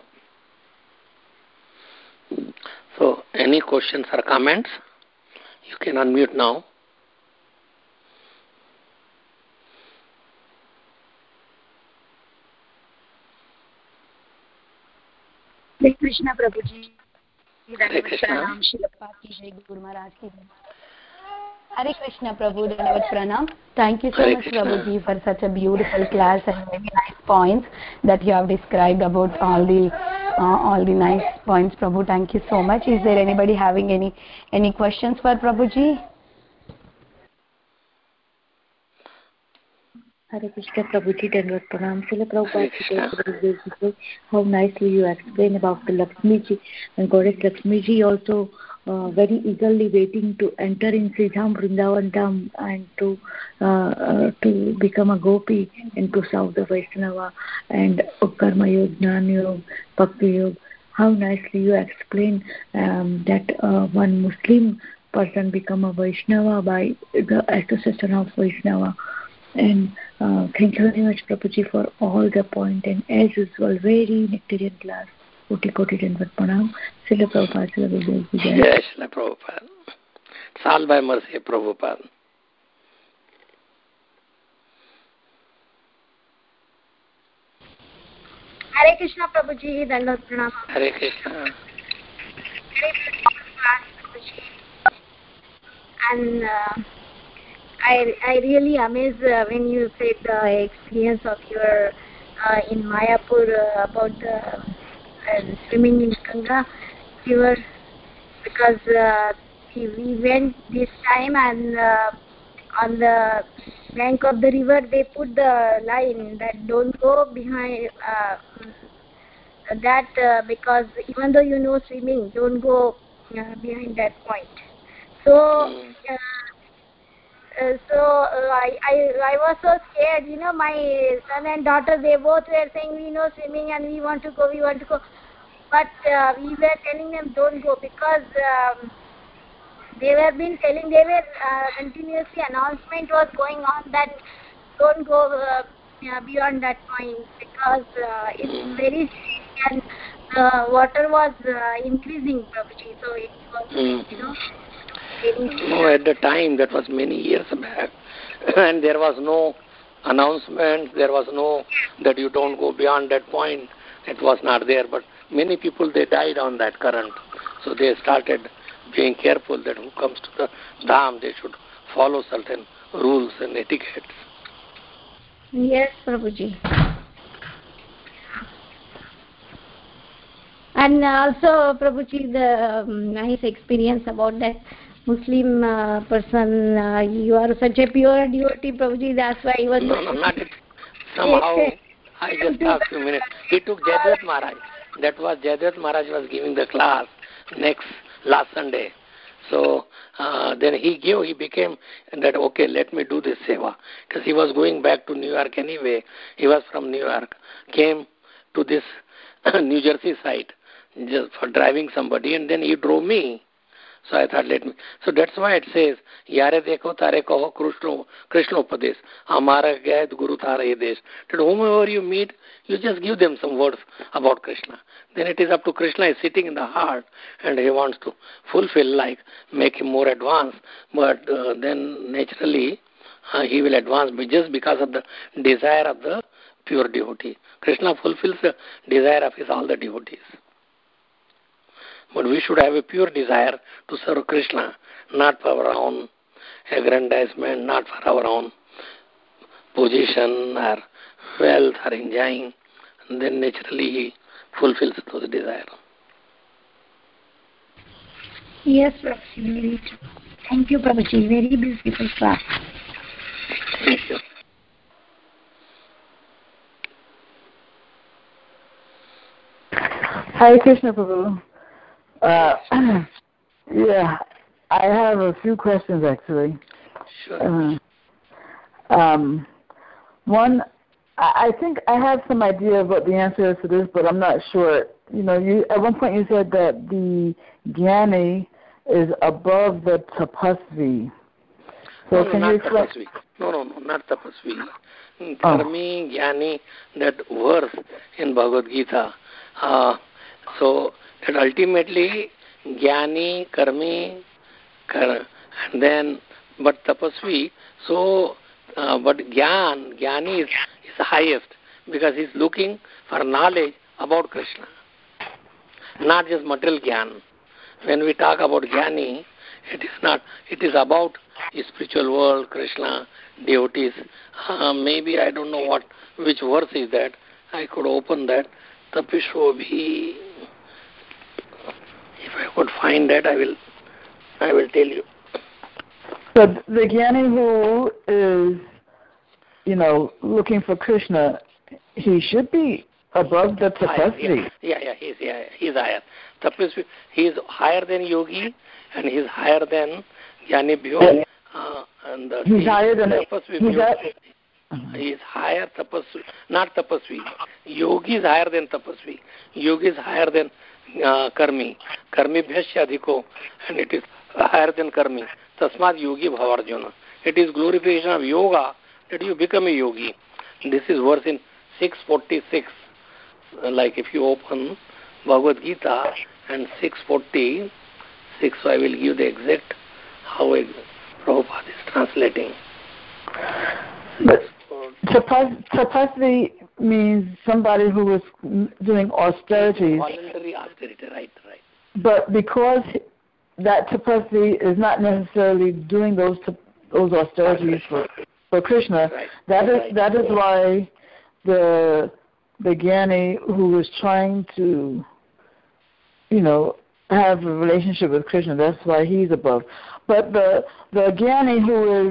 So any questions or comments? You can unmute now. Hare Krishna, Prabhuji. Hare Krishna. Hare Krishna, Prabhu, Dandavat Pranam. Thank you so Hare much, Krishna. Prabhuji, for such a beautiful class and very nice points that you have described about all the uh, all the nice points, Prabhu. Thank you so much. Is there anybody having any any questions for Prabhuji? Hare Krishna, Prabhuji, Dandavat Pranam. Srila Prabhupada, how nicely you explain about the Lakshmi ji and Goddess Lakshmi ji also uh, very eagerly waiting to enter in Sri Dham, Vrindavan Dham, and to uh, uh, to become a gopi and to serve the Vaishnava and Karma Yoga, Jnana Yoga, Bhakti Yoga. How nicely you explain um, that uh, one Muslim person become a Vaishnava by the association of Vaishnava. And uh, thank you very much, Prabhuji, for all the point, and as usual, very nectarian class. Koti Koti Dandavat Pranam. Srila Prabhupada, Srila Vijay Vijay. Yes, Srila Prabhupada. It's all by mercy of Prabhupada. Hare Krishna, Prabhuji, Dandavat Pranam. Hare Krishna. Very beautiful class, Prabhuji. And uh, I I really amazed uh, when you said the experience of your uh, in Mayapur uh, about the uh, swimming in Ganga. You were because uh, we, we went this time and uh, on the bank of the river they put the line that don't go behind uh, that uh, because even though you know swimming, don't go uh, behind that point. So. Uh, Uh, so uh, I, I I was so scared, you know. My son and daughter, they both were saying we know swimming and we want to go, we want to go. But uh, we were telling them don't go because um, they were been telling, they were uh, continuously announcement was going on that don't go uh, uh, beyond that point because uh, it's very steep and the water was uh, increasing, Prabhuji. So it was, Mm. you know. No, at the time, that was many years back, and there was no announcement, there was no that you don't go beyond that point. It was not there, but many people, they died on that current. So they started being careful that who comes to the dham, they should follow certain rules and etiquettes. Yes, Prabhuji. And also, Prabhuji, the um, nice experience about that Muslim uh, person. Uh, you are such a pure devotee, Prabhuji. That's why he was. No, no, not it. Somehow, I just talked a few minutes. He took Jayadvaita Maharaj. That was Jayadvaita Maharaj was giving the class next last Sunday. So uh, then he gave, he became that, okay, let me do this seva. Because he was going back to New York anyway. He was from New York. Came to this New Jersey site just for driving somebody, and then he drove me. So I thought, let me. So that's why it says, Yare dekho tare kaho Krishna Krishna upadesh. Amara gayat guru tare desh. That whomever you meet, you just give them some words about Krishna. Then it is up to Krishna. Is sitting in the heart, and he wants to fulfill, like make him more advanced. But uh, then naturally, uh, he will advance just because of the desire of the pure devotee. Krishna fulfills the desire of his all the devotees. But we should have a pure desire to serve Krishna, not for our own aggrandizement, not for our own position or wealth or enjoying. And then naturally he fulfills those desires. Yes, Prabhuji, very true. Thank you, Prabhuji. Very beautiful class. Thank you. Hare Krishna, Prabhu. Uh, yeah, I have a few questions actually. Sure. Uh, um, one, I, I think I have some idea of what the answer is to this, but I'm not sure. You know, you at one point you said that the Jnani is above the Tapasvi. So no, can no, you not explain? tapasvi. No, no, no, not tapasvi. Karmi, Jnani, that verse in Bhagavad Gita. Uh, so that ultimately Jnani, Karmi, kar, and then but tapasvi. So, uh, but Jnana, Jnani is, is the highest because he's looking for knowledge about Krishna, not just material Jnana. when we talk about Jnani, it is not, it is about the spiritual world, Krishna, devotees. Uh, maybe I don't know what, which verse is that. I could open that. Tapishobhi. If I could find that, I will, I will tell you. So the Jnani who is, you know, looking for Krishna, he should be above the tapasvi. Yeah, yeah, he's yeah, he's higher. Tapasvi, he is higher than yogi, and he is higher than Jnani Bhyo. Uh, and uh, he's higher than tapasvi. He's at, he is higher tapasvi, not tapasvi. Yogi is higher than tapasvi. Yogi is higher than uh, karmi. Karmi bhyasya adhiko, and it is higher than karmi. Tasmad yogi bhavarjuna. It is glorification of yoga that you become a yogi. This is verse in six forty-six. Like if you open Bhagavad Gita and six forty-six, so I will give the exact how it, Prabhupada is translating. But tapasvi means somebody who is doing austerities. Voluntary austerity, right, right. But because that tapasvi is not necessarily doing those those austerities for, for Krishna, right. that is right. that is why the the Jnani who is trying to, you know, have a relationship with Krishna, that's why he's above. But the the Jnani who is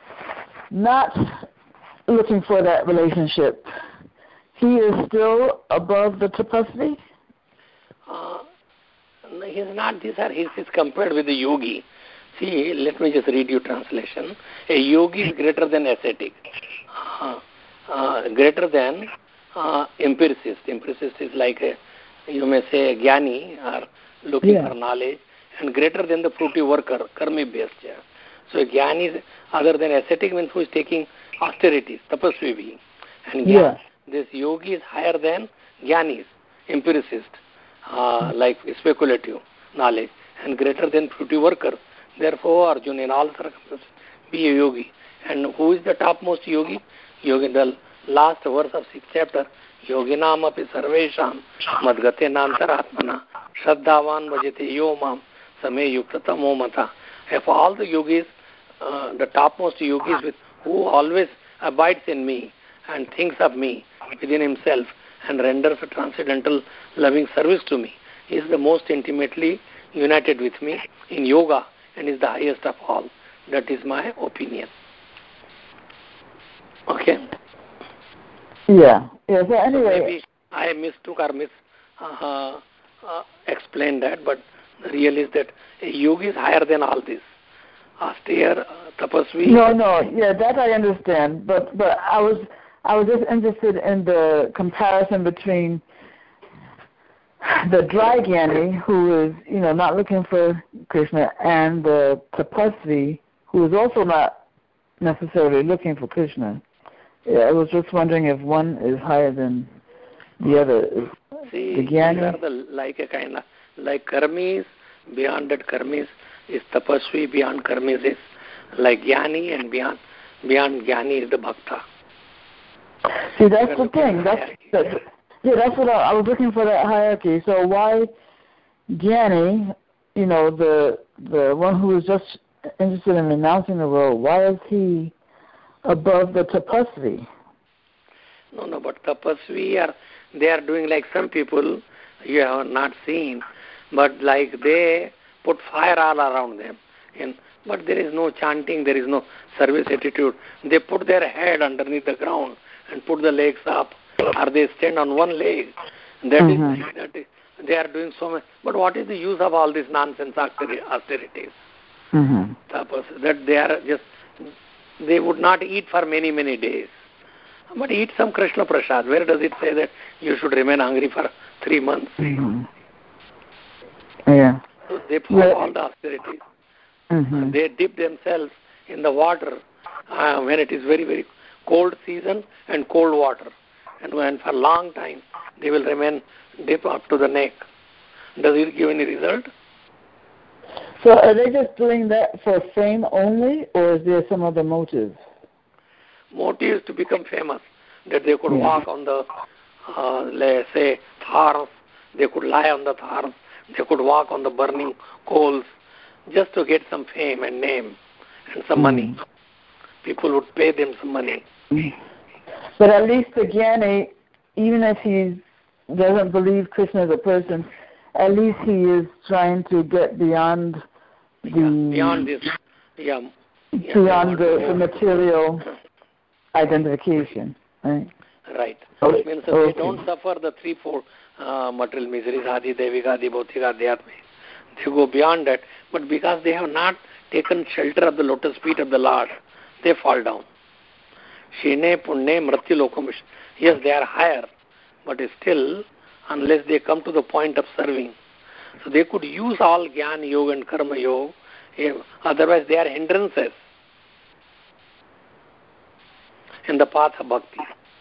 not looking for that relationship, he is still above the tapasvi? Uh, he is not. These are he is compared with the yogi. See, let me just read you translation. A yogi is greater than ascetic, uh, uh, greater than uh, empiricist. Empiricist is like a, you may say, a jnani or looking yeah. for knowledge, and greater than the fruity worker, karmi based. Yeah. So a jnani is other than ascetic means who is taking austerities, tapasvi being. And yeah. this yogi is higher than jnanis, empiricist, uh, like speculative knowledge, and greater than fruity worker. Therefore, Arjuna, in all circumstances, be a yogi. And who is the topmost yogi? Yogi, the last verse of sixth chapter, yoginam api sarvesham madgate nantaratmana shraddhavan bhajate yo mam same yuktamo mata. Of all the yogis, uh, the topmost yogis with who always abides in me and thinks of me within himself and renders a transcendental loving service to me, he is the most intimately united with me in yoga and is the highest of all. That is my opinion. Okay? Yeah. Yeah. So anyway, so maybe I mistook or mis uh, uh, explained that, but the real is that a yogi is higher than all this. Austere, uh, tapasvi. No, no. Yeah, that I understand. But but I was I was just interested in the comparison between the dry Jnani, who is, you know, not looking for Krishna, and the tapasvi, who is also not necessarily looking for Krishna. Yeah, I was just wondering if one is higher than the other. See, the Jnani? these are the, like a kind of, like karmis, beyond that karmis is tapasvi, beyond karmis is like Jnani, and beyond beyond Jnani is the bhakta. See, that's the thing. That's, that's Yeah, that's what I, I was looking for, that hierarchy. So why Jnani, you know, the the one who is just interested in renouncing the world, why is he above the tapasvi? No, no, but tapasvi are, they are doing like some people you have not seen, but like they put fire all around them. And, but there is no chanting, there is no service attitude. They put their head underneath the ground and put the legs up, or they stand on one leg. That mm-hmm. is, that is, they are doing so much. But what is the use of all this nonsense austerities? Mm-hmm. That they are just, they would not eat for many, many days. But eat some Krishna Prasad. Where does it say that you should remain hungry for three months? Mm-hmm. Yeah. So they follow yeah. all the austerities. Mm-hmm. They dip themselves in the water uh, when it is very, very cold season and cold water. And when for a long time they will remain dip up to the neck. Does it give any result? So are they just doing that for fame only, or is there some other motive? Motive is to become famous, that they could yeah. walk on the, uh, let's say, thorns, they could lie on the thorns, They could walk on the burning coals just to get some fame and name and some mm. money. People would pay them some money. But at least the Jnani, even if he doesn't believe Krishna is a person, at least he is trying to get beyond the yeah, beyond this, yeah, yeah beyond the, the material identification, right? Right. Okay. It means okay. They don't suffer the three, four uh, material miseries, adi, devika, adi, bhautika, adhyatmi. They go beyond that, but because they have not taken shelter of the lotus feet of the Lord, they fall down. Shine, Punne, Mrityu Lokam. Yes, they are higher, but still, unless they come to the point of serving. So they could use all Jnana Yoga and Karma Yoga, otherwise they are hindrances in the path of bhakti.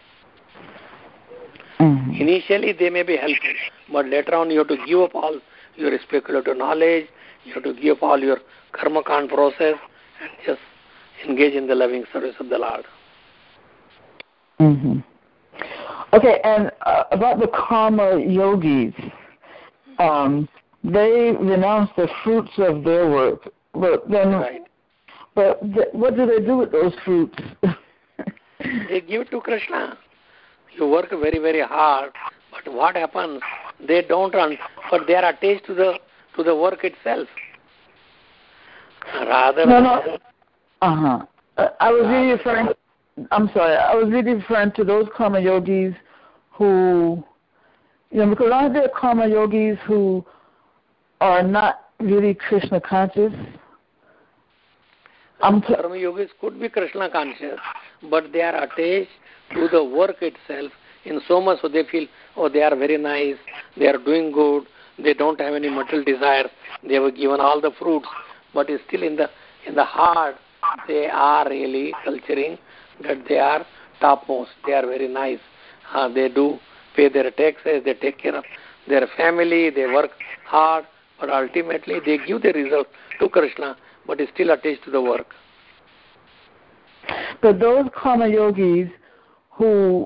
Mm-hmm. Initially they may be helpful, but later on you have to give up all your speculative knowledge, you have to give up all your karma kand process and just engage in the loving service of the Lord. Mm-hmm. Okay, and uh, about the karma yogis, um, they renounce the fruits of their work, but then, right. but th- what do they do with those fruits? They give it to Krishna. You work very, very hard, but what happens? They don't run, but they are attached to the to the work itself. Rather, no, no. Uh huh. Uh, I was really referring. I'm sorry. I was really referring to those karma yogis who, you know, because aren't there karma yogis who are not really Krishna conscious? Um, karma yogis could be Krishna conscious, but they are attached to the work itself in so much so they feel, oh, they are very nice, they are doing good, they don't have any material desires, they were given all the fruits, but still in the in the heart they are really culturing that they are topmost, they are very nice, uh, they do pay their taxes, they take care of their family, they work hard, but ultimately they give the result to Krishna, but is still attached to the work. But those karma yogis who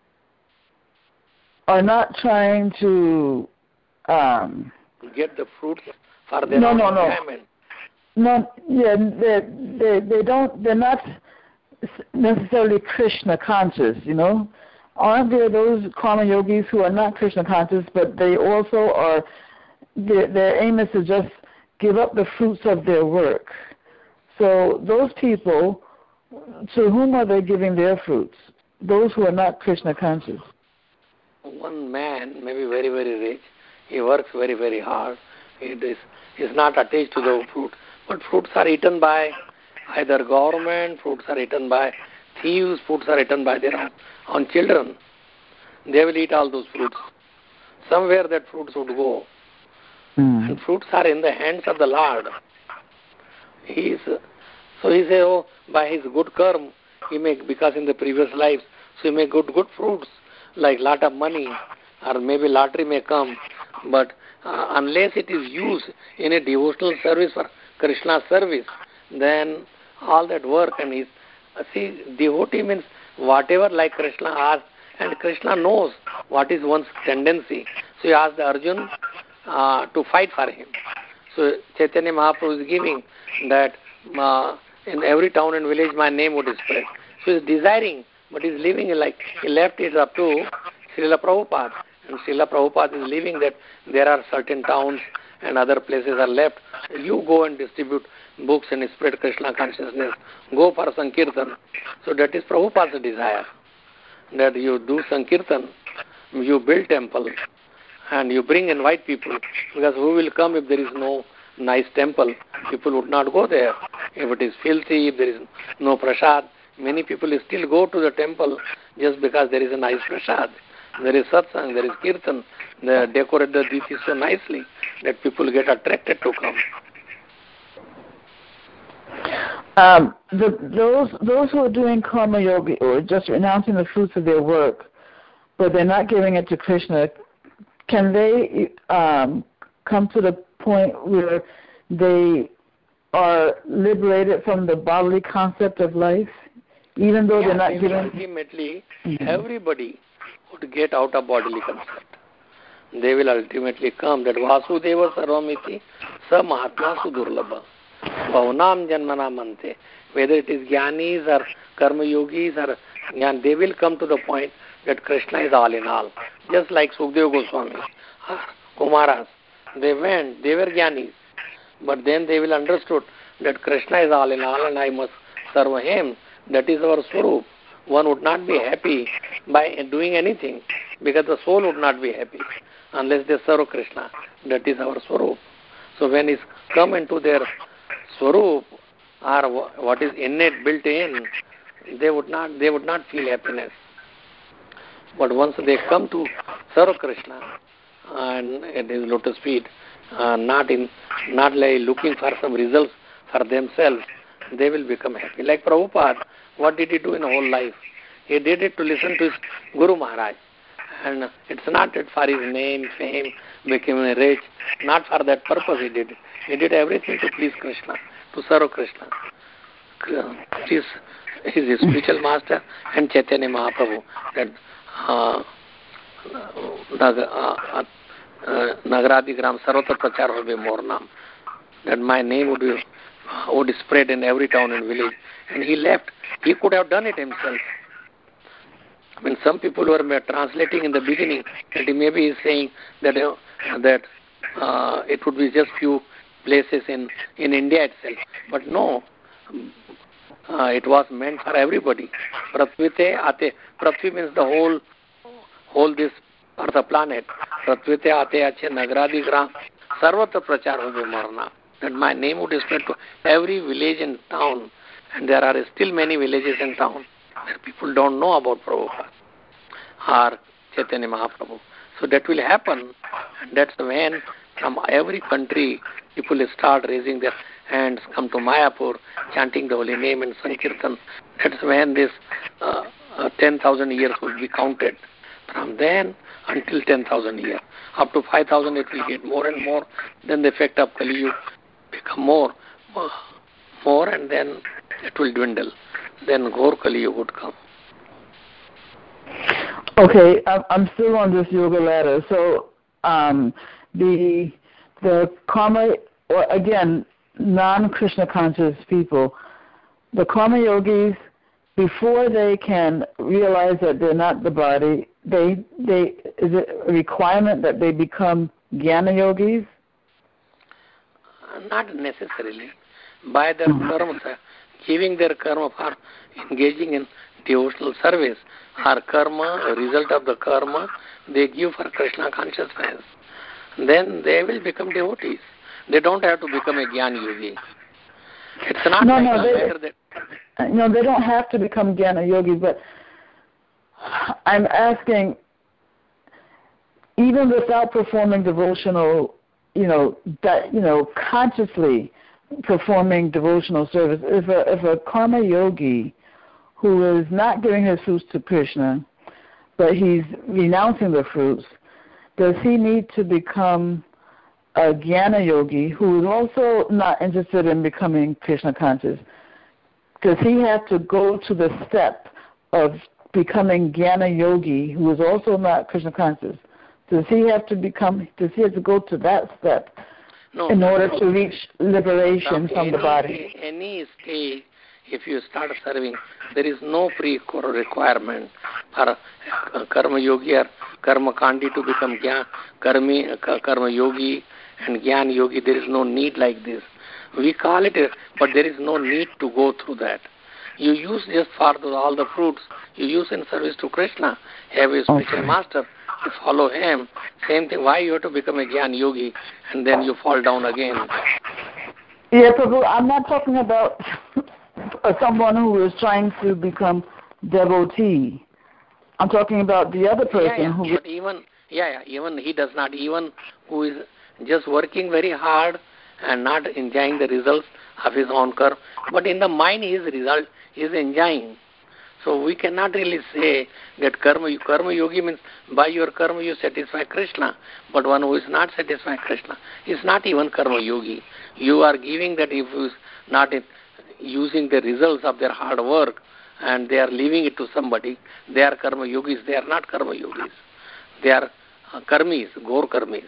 are not trying to um, get the fruits for their no, own no, enjoyment. No, no, yeah, they, they, they don't. They're not necessarily Krishna conscious. You know, aren't there those karma yogis who are not Krishna conscious, but they also are? Their, their aim is to just give up the fruits of their work. So those people, to whom are they giving their fruits? Those who are not Krishna conscious. One man may be very, very rich. He works very, very hard. He is, is not attached to the fruit. But fruits are eaten by either government, fruits are eaten by thieves, fruits are eaten by their own, own children. They will eat all those fruits. Somewhere that fruits would go. Mm. And fruits are in the hands of the Lord. He is, so he says, oh, by his good karma, he may, because in the previous lives, so he may good good fruits, like lot of money, or maybe lottery may come, but uh, unless it is used in a devotional service for Krishna service, then all that work and his, uh, see, devotee means whatever like Krishna asks, and Krishna knows what is one's tendency. So he asked Arjuna uh, to fight for him. So Chaitanya Mahaprabhu is giving that uh, in every town and village my name would spread. So he is desiring, but he is leaving it like he left it up to Srila Prabhupada. And Srila Prabhupada is leaving that there are certain towns and other places are left. You go and distribute books and spread Krishna consciousness. Go for Sankirtan. So that is Prabhupada's desire, that you do Sankirtan, you build temple, and you bring invite people, because who will come if there is no nice temple? People would not go there. If it is filthy, if there is no prasad, many people still go to the temple just because there is a nice prasad. There is satsang, there is kirtan, they decorate the diti so nicely that people get attracted to come. Um, the, those those who are doing karma yoga or just renouncing the fruits of their work, but they're not giving it to Krishna, can they um, come to the point where they are liberated from the bodily concept of life, even though yeah, they're not giving? Ultimately, mm-hmm. everybody would get out of bodily concept. they will ultimately come. That Vasudeva Sarvamiti Sa Mahatma Sudurlabha Bhavanam Janmana Mante. Whether it is Jnanis or Karma Yogis or Jnana, they will come to the point that Krishna is all in all. Just like Sukadeva Goswami or Kumaras. They went, they were Jnanis. But then they will understood that Krishna is all in all and I must serve him. That is our Swarup. One would not be happy by doing anything because the soul would not be happy unless they serve Krishna. That is our Swarup. So when it's come into their Swarup or what is innate built in, they would not they would not feel happiness. But once they come to serve Krishna and at his lotus feet, uh, not in not like looking for some results for themselves, they will become happy. Like Prabhupada, what did he do in whole life? He did it to listen to his Guru Maharaj. And it's not for his name, fame, becoming rich. Not for that purpose he did it. He did everything to please Krishna, to serve Krishna. This is his spiritual master and Chaitanya Mahaprabhu. That uh, uh, uh, Nagaradigram Sarvatra Prachar will be more nam. That my name would be would spread in every town and village. And he left. He could have done it himself. I mean, some people were translating in the beginning that he maybe is saying that uh, that uh, it would be just few places in, in India itself. But no, uh, it was meant for everybody. Pratvite ate. Prithvi means the whole, whole this or the planet. Pratvite ate ache nagradi gram sarvatra prachar hobe marna. That my name would spread to every village and town. And there are still many villages and towns where people don't know about Prabhupada or Chaitanya Mahaprabhu. So that will happen, and that's when from every country people will start raising their hands, come to Mayapur, chanting the holy name and Sankirtan. That's when this uh, uh, ten thousand years will be counted. From then until ten thousand years. Up to five thousand it will get more and more. Then the effect of Kali Yuga become more, more, more and then it will dwindle. Then Gaur Kali Yuga would come. Okay, I'm still on this yoga ladder. So um, the the karma, or again, non-Krishna conscious people, the karma yogis, before they can realize that they're not the body, they they is it a requirement that they become jnana yogis? Not necessarily. By their mm-hmm. karma, giving their karma for engaging in devotional service, or karma, a result of the karma, they give for Krishna consciousness. Then they will become devotees. They don't have to become a jnana yogi. It's not no, like no, they, that. No, they don't have to become jnana yogis, but I'm asking, even without performing devotional, you know, that you know, consciously performing devotional service, if a if a karma yogi who is not giving his fruits to Krishna, but he's renouncing the fruits, does he need to become a jnana yogi who is also not interested in becoming Krishna conscious? Does he have to go to the step of becoming jnana yogi who is also not Krishna conscious? Does he have to become? Does he have to go to that step no, in order no. to reach liberation from, from any, the body? Any stage, if you start serving, there is no pre-requirement for a karma yogi or karma kandi to become jnana, karmi, karma yogi and jnana yogi. There is no need like this. We call it, a, but there is no need to go through that. You use just for the, all the fruits. You use in service to Krishna. Have a spiritual okay. master. You follow him. Same thing. Why you have to become a jnana yogi and then you fall down again? Yeah, Prabhu, I'm not talking about someone who is trying to become devotee. I'm talking about the other person yeah, yeah. who. But even yeah, yeah, even he does not. Even who is just working very hard and not enjoying the results of his own karma, but in the mind his result is enjoying. So we cannot really say that karma, karma yogi means by your karma you satisfy Krishna, but one who is not satisfying Krishna is not even karma yogi. You are giving that if he is not using the results of their hard work and they are leaving it to somebody, they are karma yogis, they are not karma yogis. They are uh, karmis, Gaur karmis.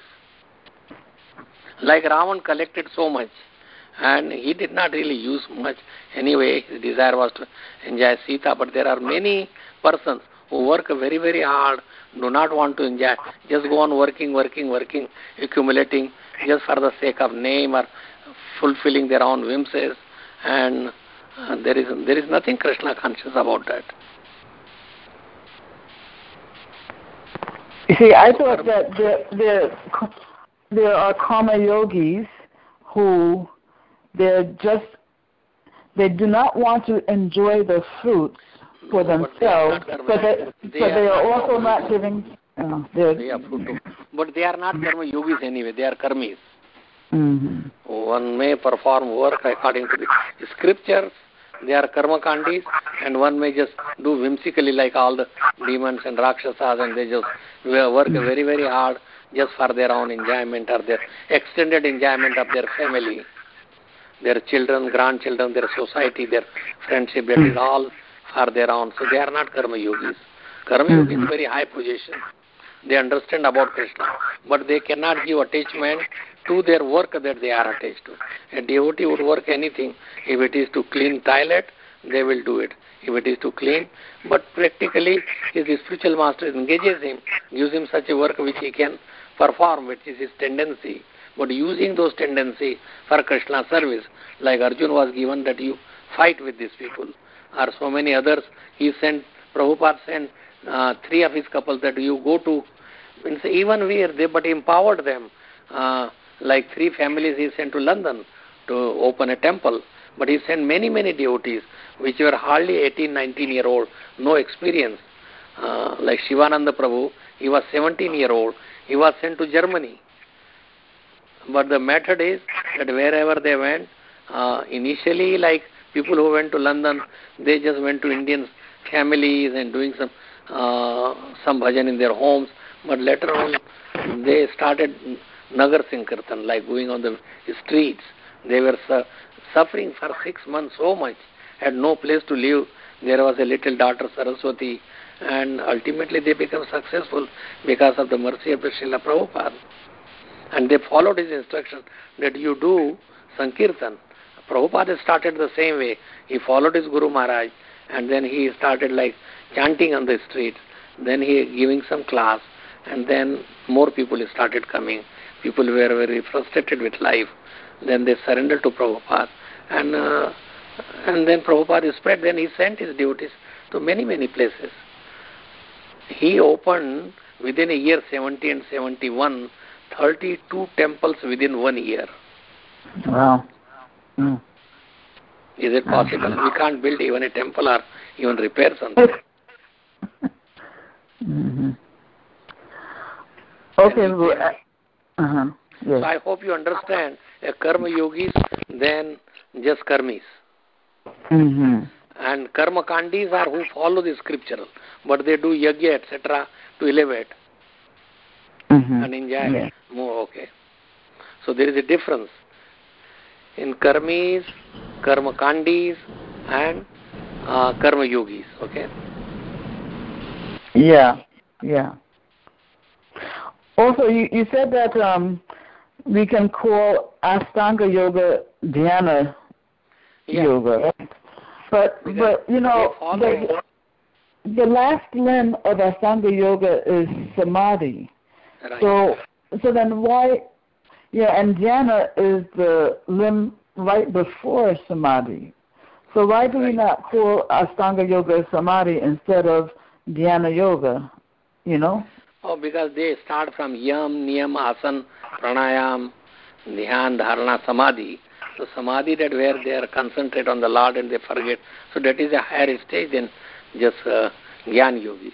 Like Ravan collected so much, and he did not really use much. Anyway, his desire was to enjoy Sita, but there are many persons who work very, very hard, do not want to enjoy, just go on working, working, working, accumulating, just for the sake of name or fulfilling their own whims, and uh, there is there is nothing Krishna conscious about that. You see, I thought that there, there, there are karma yogis who they're just, they do not want to enjoy the fruits for no, themselves, but they, are, they, so they are, are also not giving. Uh, they are but they are not karma yogis anyway. They are karmis. Mm-hmm. One may perform work according to the scriptures. They are karma kandis, and one may just do whimsically like all the demons and rakshasas, and they just work very, very hard just for their own enjoyment or their extended enjoyment of their family, their children, grandchildren, their society, their friendship. That is all for their own. So they are not karma yogis. Karma yogi is very high position. They understand about Krishna, but they cannot give attachment to their work that they are attached to. A devotee would work anything. If it is to clean toilet, they will do it. If it is to clean, but practically, if the spiritual master engages him, gives him such a work which he can perform, which is his tendency, but using those tendency for Krishna service, like Arjuna was given that you fight with these people, or so many others, he sent, Prabhupada sent uh, three of his couples that you go to, means even where they, but empowered them, uh, like three families he sent to London to open a temple, but he sent many, many devotees, which were hardly eighteen, nineteen year old, no experience, uh, like Shivananda Prabhu, he was seventeen year old, he was sent to Germany. But the method is that wherever they went, uh, initially like people who went to London, they just went to Indian families and doing some uh, some bhajan in their homes, but later on they started Nagar Sankirtan, like going on the streets. They were su- suffering for six months so much, had no place to live. There was a little daughter Saraswati, and ultimately they became successful because of the mercy of the Srila Prabhupada. And they followed his instruction that you do Sankirtan. Prabhupada started the same way. He followed his Guru Maharaj, and then he started like chanting on the streets. Then he giving some class, and then more people started coming. People were very frustrated with life. Then they surrendered to Prabhupada, and uh, and then Prabhupada spread. Then he sent his devotees to many, many places. He opened within a year, seventy and seventy-one, thirty-two temples within one year. Wow. Mm. Is it possible? We can't build even a temple or even repair something. Mm-hmm. Okay. Well, uh, uh-huh. Yes. So I hope you understand. A karma yogis, then just karmis. Mm-hmm. And karma kandis are who follow the scriptural, but they do yajna, et cetera to elevate mm-hmm. and enjoy yeah. more. Okay. So there is a difference in karmis, karma kandis, and uh, karma yogis. Okay. Yeah. Yeah. Also, you, you said that um, we can call Ashtanga yoga dhyana yeah. yoga, right? But because but you know the, the last limb of Ashtanga yoga is samadhi. Right. So so then why? Yeah, and dhyana is the limb right before samadhi. So why do right. we not call Ashtanga yoga samadhi instead of dhyana yoga? You know. Oh, because they start from yam, niyam, asan, pranayam, dhyan, dharana, samadhi. So samadhi, that where they are concentrate on the Lord and they forget. So that is a higher stage than just uh, Gyan yogis.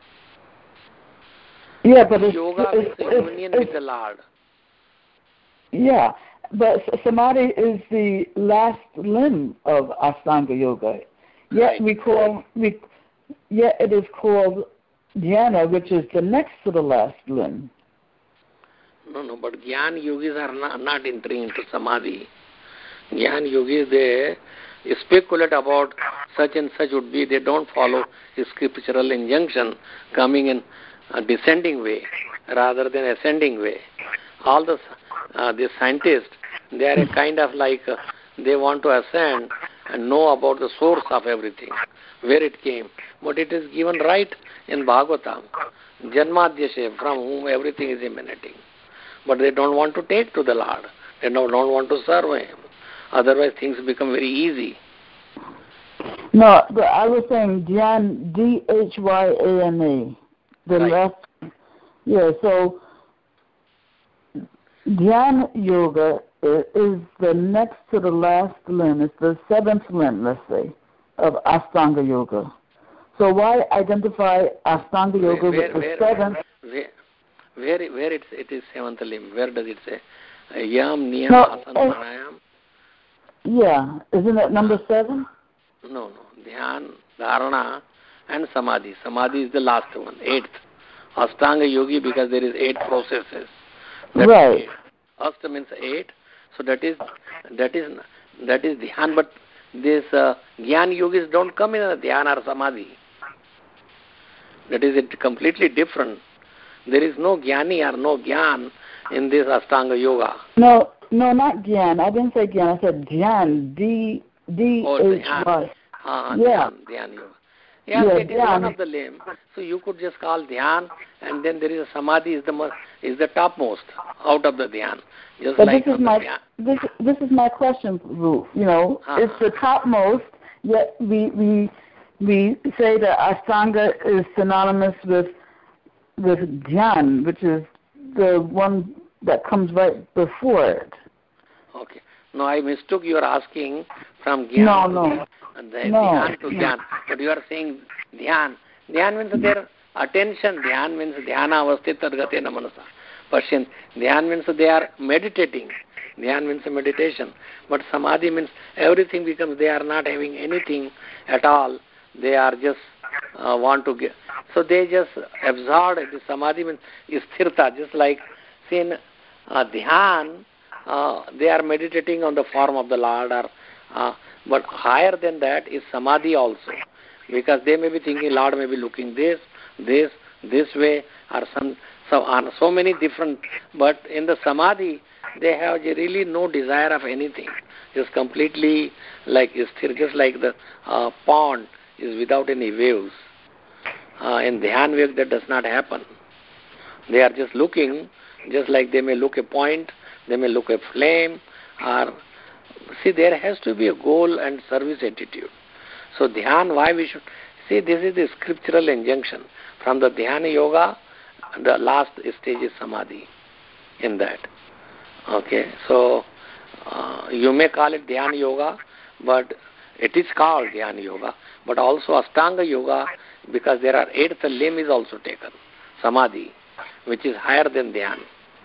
Yeah, but it's, yoga it's, means it's, union it's, with the Lord. Yeah, but samadhi is the last limb of Ashtanga yoga. Yet right. we call we yet it is called dhyana, which is the next to the last limb. No, no, but Gyan yogis are not, not entering into samadhi. Gyan yogis, they speculate about such and such would be. They don't follow scriptural injunction coming in a descending way. rather than ascending way. All the uh, the scientists, they are a kind of like uh, they want to ascend and know about the source of everything, where it came. But it is given right in Bhagavatam, Janmadhyashe, from whom everything is emanating. But they don't want to take to the Lord. They don't, don't want to serve Him. Otherwise, things become very easy. No, but I was saying Dhyan, D H Y A N A. The right. last, yeah, so Dhyan Yoga is the next to the last limb. It's the seventh limb, let's say, of Ashtanga Yoga. So why identify Ashtanga Yoga where, with the where, seventh? Where, where, where it, it is seventh limb? Where does it say? Yam, Niyam, No, Asana, Pranayam? Yeah, isn't it number seven? No, no. Dhyan, Dharana, and Samadhi. Samadhi is the last one, eighth. Ashtanga Yogi, because there is eight processes. That right. Eight. Ashta means eight. So that is that is that is Dhyan. But this uh, Jnana Yogis don't come in a Dhyan or Samadhi. That is it completely different. There is no Jnani or no Jnana in this Ashtanga Yoga. No, no, not Dhyan. I didn't say Dhyan. I said Dhyan. D D H Y. Uh, yeah. Dhyan, Dhyan Yoga. Yeah, yeah it is one of the limb. So you could just call Dhyan, and then there is a Samadhi is the is the topmost out of the Dhyan. Just but like this is my this this is my question, Ruth. You know, uh-huh. It's the topmost. Yet we we we say that Ashtanga is synonymous with with Dhyan, which is the one that comes right before it. Okay. No, I mistook you are asking from Dhyan no, to no. The, no, Dhyan to no. Dhyan. But you are saying Dhyan. Dhyan means their attention. Dhyan means Dhyana avastita gatena manasa. Pashin. Dhyan means they are meditating. Dhyan means meditation. But Samadhi means everything becomes, they are not having anything at all. They are just uh, want to get. So they just absorb. The Samadhi means sthirta. Just like, see in uh, Dhyan, uh, they are meditating on the form of the Lord. Or, uh, but higher than that is Samadhi also. Because they may be thinking, Lord may be looking this, this, this way, or some, so, on so many different. But in the Samadhi, they have really no desire of anything. Just completely like sthir, just like the uh, pond is without any waves. Uh, in Dhyan Yoga, that does not happen. They are just looking, just like they may look a point, they may look a flame, or see, there has to be a goal and service attitude. So Dhyan, why we should see, this is the scriptural injunction from the Dhyana Yoga. The last stage is Samadhi in that. Okay, so uh, you may call it Dhyana Yoga, but it is called Dhyana Yoga, but also Ashtanga Yoga, because there are eighth limb is also taken, Samadhi, which is higher than Dhyan.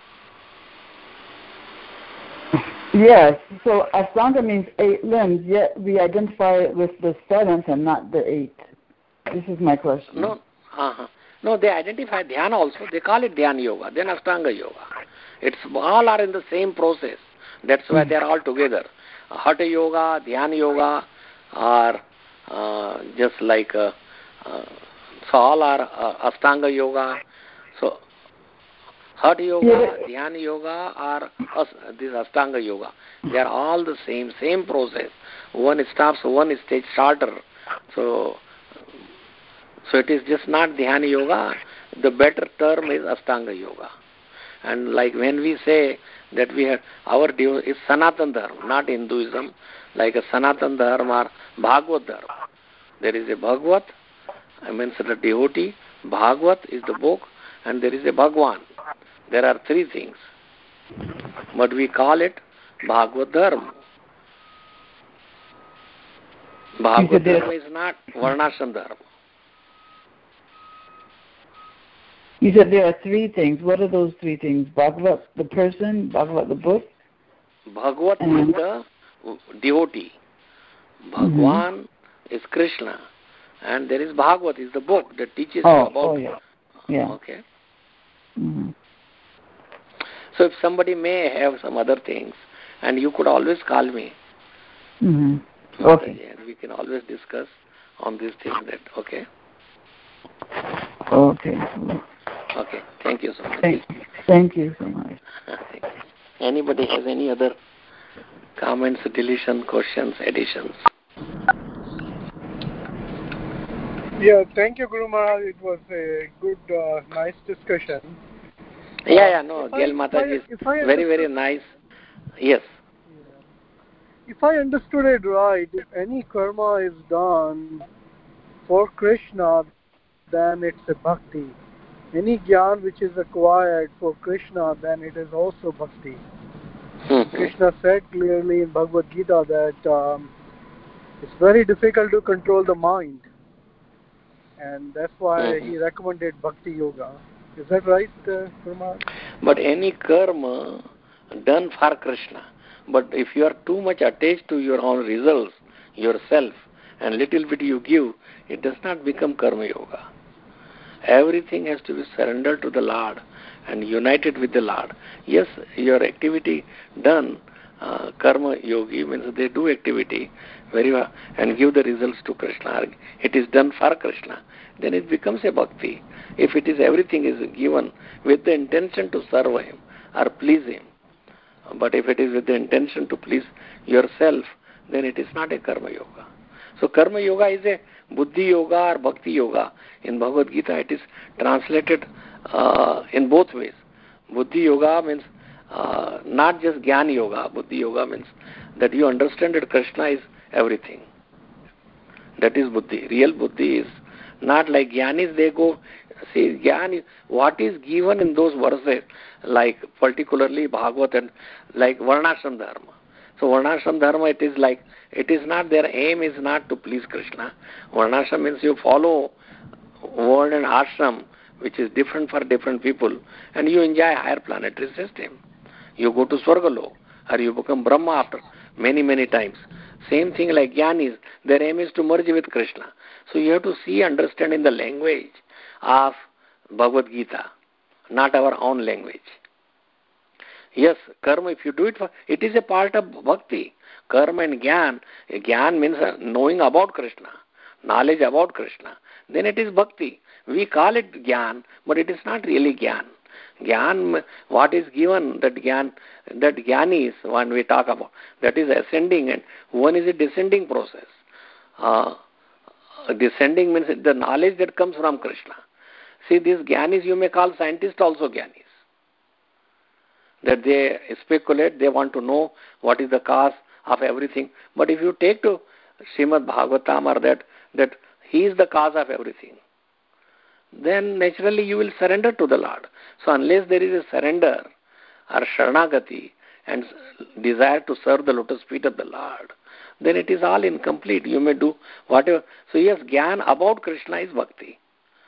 Yes, so Ashtanga means eight limbs, yet we identify it with the seventh and not the eighth. This is my question. No, uh-huh. No, they identify Dhyana also. They call it Dhyana Yoga, then Ashtanga Yoga. It's all are in the same process. That's why mm-hmm. they are all together. Hatha Yoga, Dhyana Yoga, are uh, just like uh, uh, so all are uh, Ashtanga Yoga. So Hatha Yoga, yeah. Dhyana Yoga, are as, this Ashtanga Yoga. They are all the same, same process. One stops, one stage shorter. So, so it is just not Dhyana Yoga. The better term is Ashtanga Yoga. And like when we say that we have our dev is Sanatan Dharma, not Hinduism, like a Sanatan Dharma or Bhagavad Dharma. There is a Bhagavad, I mean the devotee. Bhagavad is the book, and there is a Bhagwan. There are three things, but we call it Bhagavad Dharma. Bhagavad Dharma is not Varnashram Dharma. You said there are three things. What are those three things? Bhagavad, the person, Bhagavad, the book? Bhagavad is the devotee. Bhagwan mm-hmm. is Krishna. And there is Bhagavad, is the book that teaches oh, you about... Oh, yeah. yeah. Okay. Mm-hmm. So if somebody may have some other things, and you could always call me. Mm-hmm. Okay. And we can always discuss on these things. That okay? Okay. Okay, thank you so much. Thank, thank you so much. Anybody has any other comments, deletion, questions, additions? Yeah, thank you, Guru Maharaj. It was a good, uh, nice discussion. Yeah, yeah, no, If Gail I- Mataji is if I very, very understood- nice. Yes. If I understood it right, if any karma is done for Krishna, then it's a bhakti. Any gyan which is acquired for Krishna, then it is also bhakti. Mm-hmm. Krishna said clearly in Bhagavad Gita that um, it's very difficult to control the mind, and that's why Mm-hmm. he recommended bhakti yoga. Is that right, uh, Guru? But any karma done for Krishna, but if you are too much attached to your own results, yourself, and little bit you give, it does not become karma yoga. Everything has to be surrendered to the Lord and united with the Lord. Yes, your activity done, uh, karma yogi means they do activity very well and give the results to Krishna. It is done for Krishna. Then it becomes a bhakti. If it is everything is given with the intention to serve him or please him, but if it is with the intention to please yourself, then it is not a karma yoga. So karma yoga is a buddhi yoga or bhakti yoga. In Bhagavad Gita it is translated uh, in both ways. Buddhi yoga means uh, not just jnana yoga. Buddhi yoga means that you understand that Krishna is everything. That is buddhi. Real buddhi is not like jnanis, they go, see, jnana, what is given in those verses, like particularly Bhagavad and like Varnashram Dharma. So Varnashram Dharma, it is like, it is not, their aim is not to please Krishna. Varnashram means you follow word and ashram, which is different for different people, and you enjoy higher planetary system. You go to Swargalok, or you become Brahma after many, many times. Same thing like Jnanis, their aim is to merge with Krishna. So you have to see, understand in the language of Bhagavad Gita, not our own language. Yes, karma, if you do it, for, it is a part of bhakti. Karma and jnana, jnana means knowing about Krishna, knowledge about Krishna. Then it is bhakti. We call it jnana, but it is not really jnana. Jnana, what is given, that jnana, that jnana is one we talk about. That is ascending, and one is a descending process. Uh, descending means the knowledge that comes from Krishna. See, these jnanis you may call scientists also jnanis. That they speculate, they want to know what is the cause of everything. But if you take to Srimad Bhagavatam or that, that he is the cause of everything, then naturally you will surrender to the Lord. So unless there is a surrender or sharanagati and desire to serve the lotus feet of the Lord, then it is all incomplete. You may do whatever. So yes, jnana about Krishna is bhakti.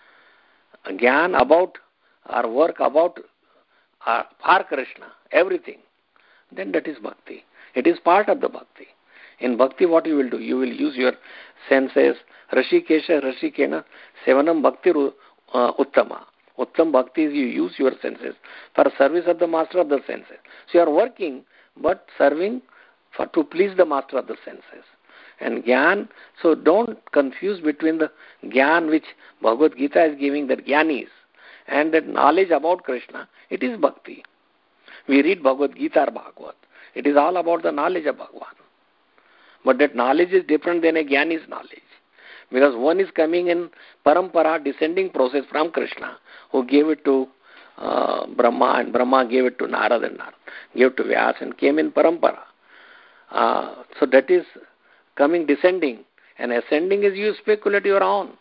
Jnana about or work about or for Krishna, everything, then that is bhakti. It is part of the bhakti. In bhakti, what you will do? You will use your senses. Rashikesha, Rashikena, Sevanam Bhakti uh, Uttama. Uttam bhakti is you use your senses for service of the master of the senses. So you are working, but serving for to please the master of the senses. And jnana, so don't confuse between the jnana which Bhagavad Gita is giving, that jnanis, and that knowledge about Krishna. It is bhakti. We read Bhagavad Gita or Bhagavad. It is all about the knowledge of Bhagavan. But that knowledge is different than a jnani's knowledge. Because one is coming in parampara, descending process from Krishna, who gave it to uh, Brahma, and Brahma gave it to Narada, and Narada gave it to Vyas, and came in parampara. Uh, so that is coming descending. And ascending is you speculate your own.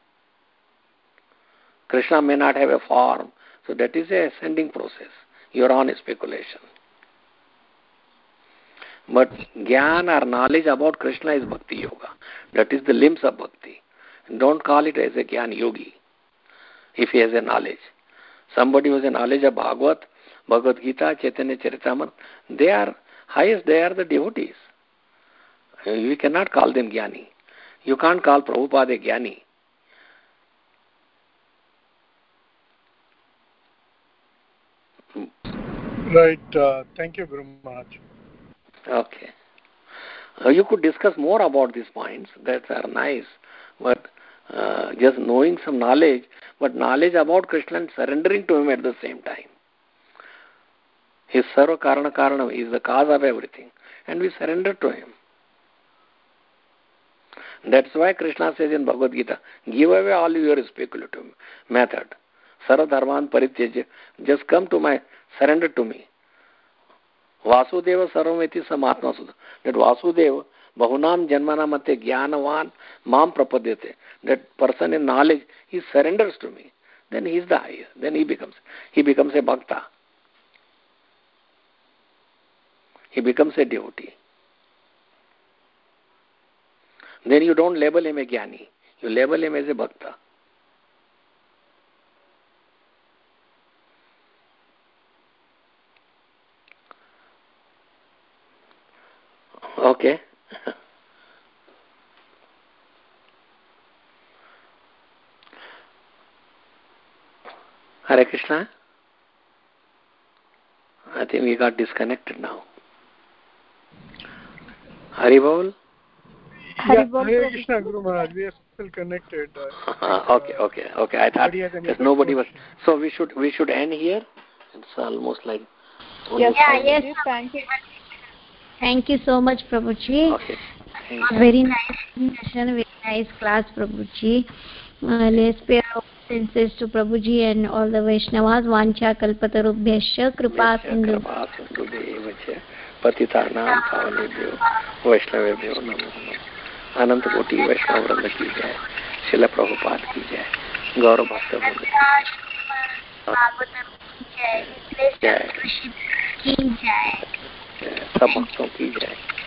Krishna may not have a form. So that is a ascending process, your own speculation. But jnana or knowledge about Krishna is bhakti yoga. That is the limbs of bhakti. Don't call it as a jnana yogi if he has a knowledge. Somebody who has a knowledge of Bhagavad, Bhagavad Gita, Chaitanya Charitamrita, they are highest, they are the devotees. We cannot call them jnani. You can't call Prabhupada a jnani. Right. Uh, thank you, Guru Maharaj. Okay. Uh, you could discuss more about these points. That are nice. But uh, just knowing some knowledge, but knowledge about Krishna and surrendering to him at the same time. His Sarva Karana Karanam is the cause of everything, and we surrender to him. That's why Krishna says in Bhagavad Gita, give away all your speculative method. Sarva Dharman Parityajya, just come to my, surrender to me. Vasudeva Sarvameti Samatma Sudha. That Vasudeva, Bahunam Janmana Mate Jnanavan Mam Prapadyate. That person in knowledge, he surrenders to me. Then he is the higher. Then he becomes, he becomes a bhakta. He becomes a devotee. Then you don't label him a jnani. You label him as a bhakta. Okay. Hare Krishna. I think we got disconnected now. Haribol? Yeah, Hare Krishna, Guru Maharaj. We are still connected. Uh, uh, okay, okay, okay. I thought that nobody was. So we should we should end here. It's almost like. Yes, yeah, yes. Thank you. Thank you so much, Prabhuji. Okay. Thank you. Very nice session, very nice class, Prabhuji. Uh, let's pay our senses to Prabhuji and all the Vaishnavas. Vancha kalpatarubhyasya kripa sindhu. Kripa sindhu devacha patitanam pavanebhyo Vaishnavebhyo namo namo. अनंत कोटि वैष्णव वृंद की जय, शिल प्रभुपाद की जय, गौरव भक्त वृंद की जय, जय, सब भक्तों की जय.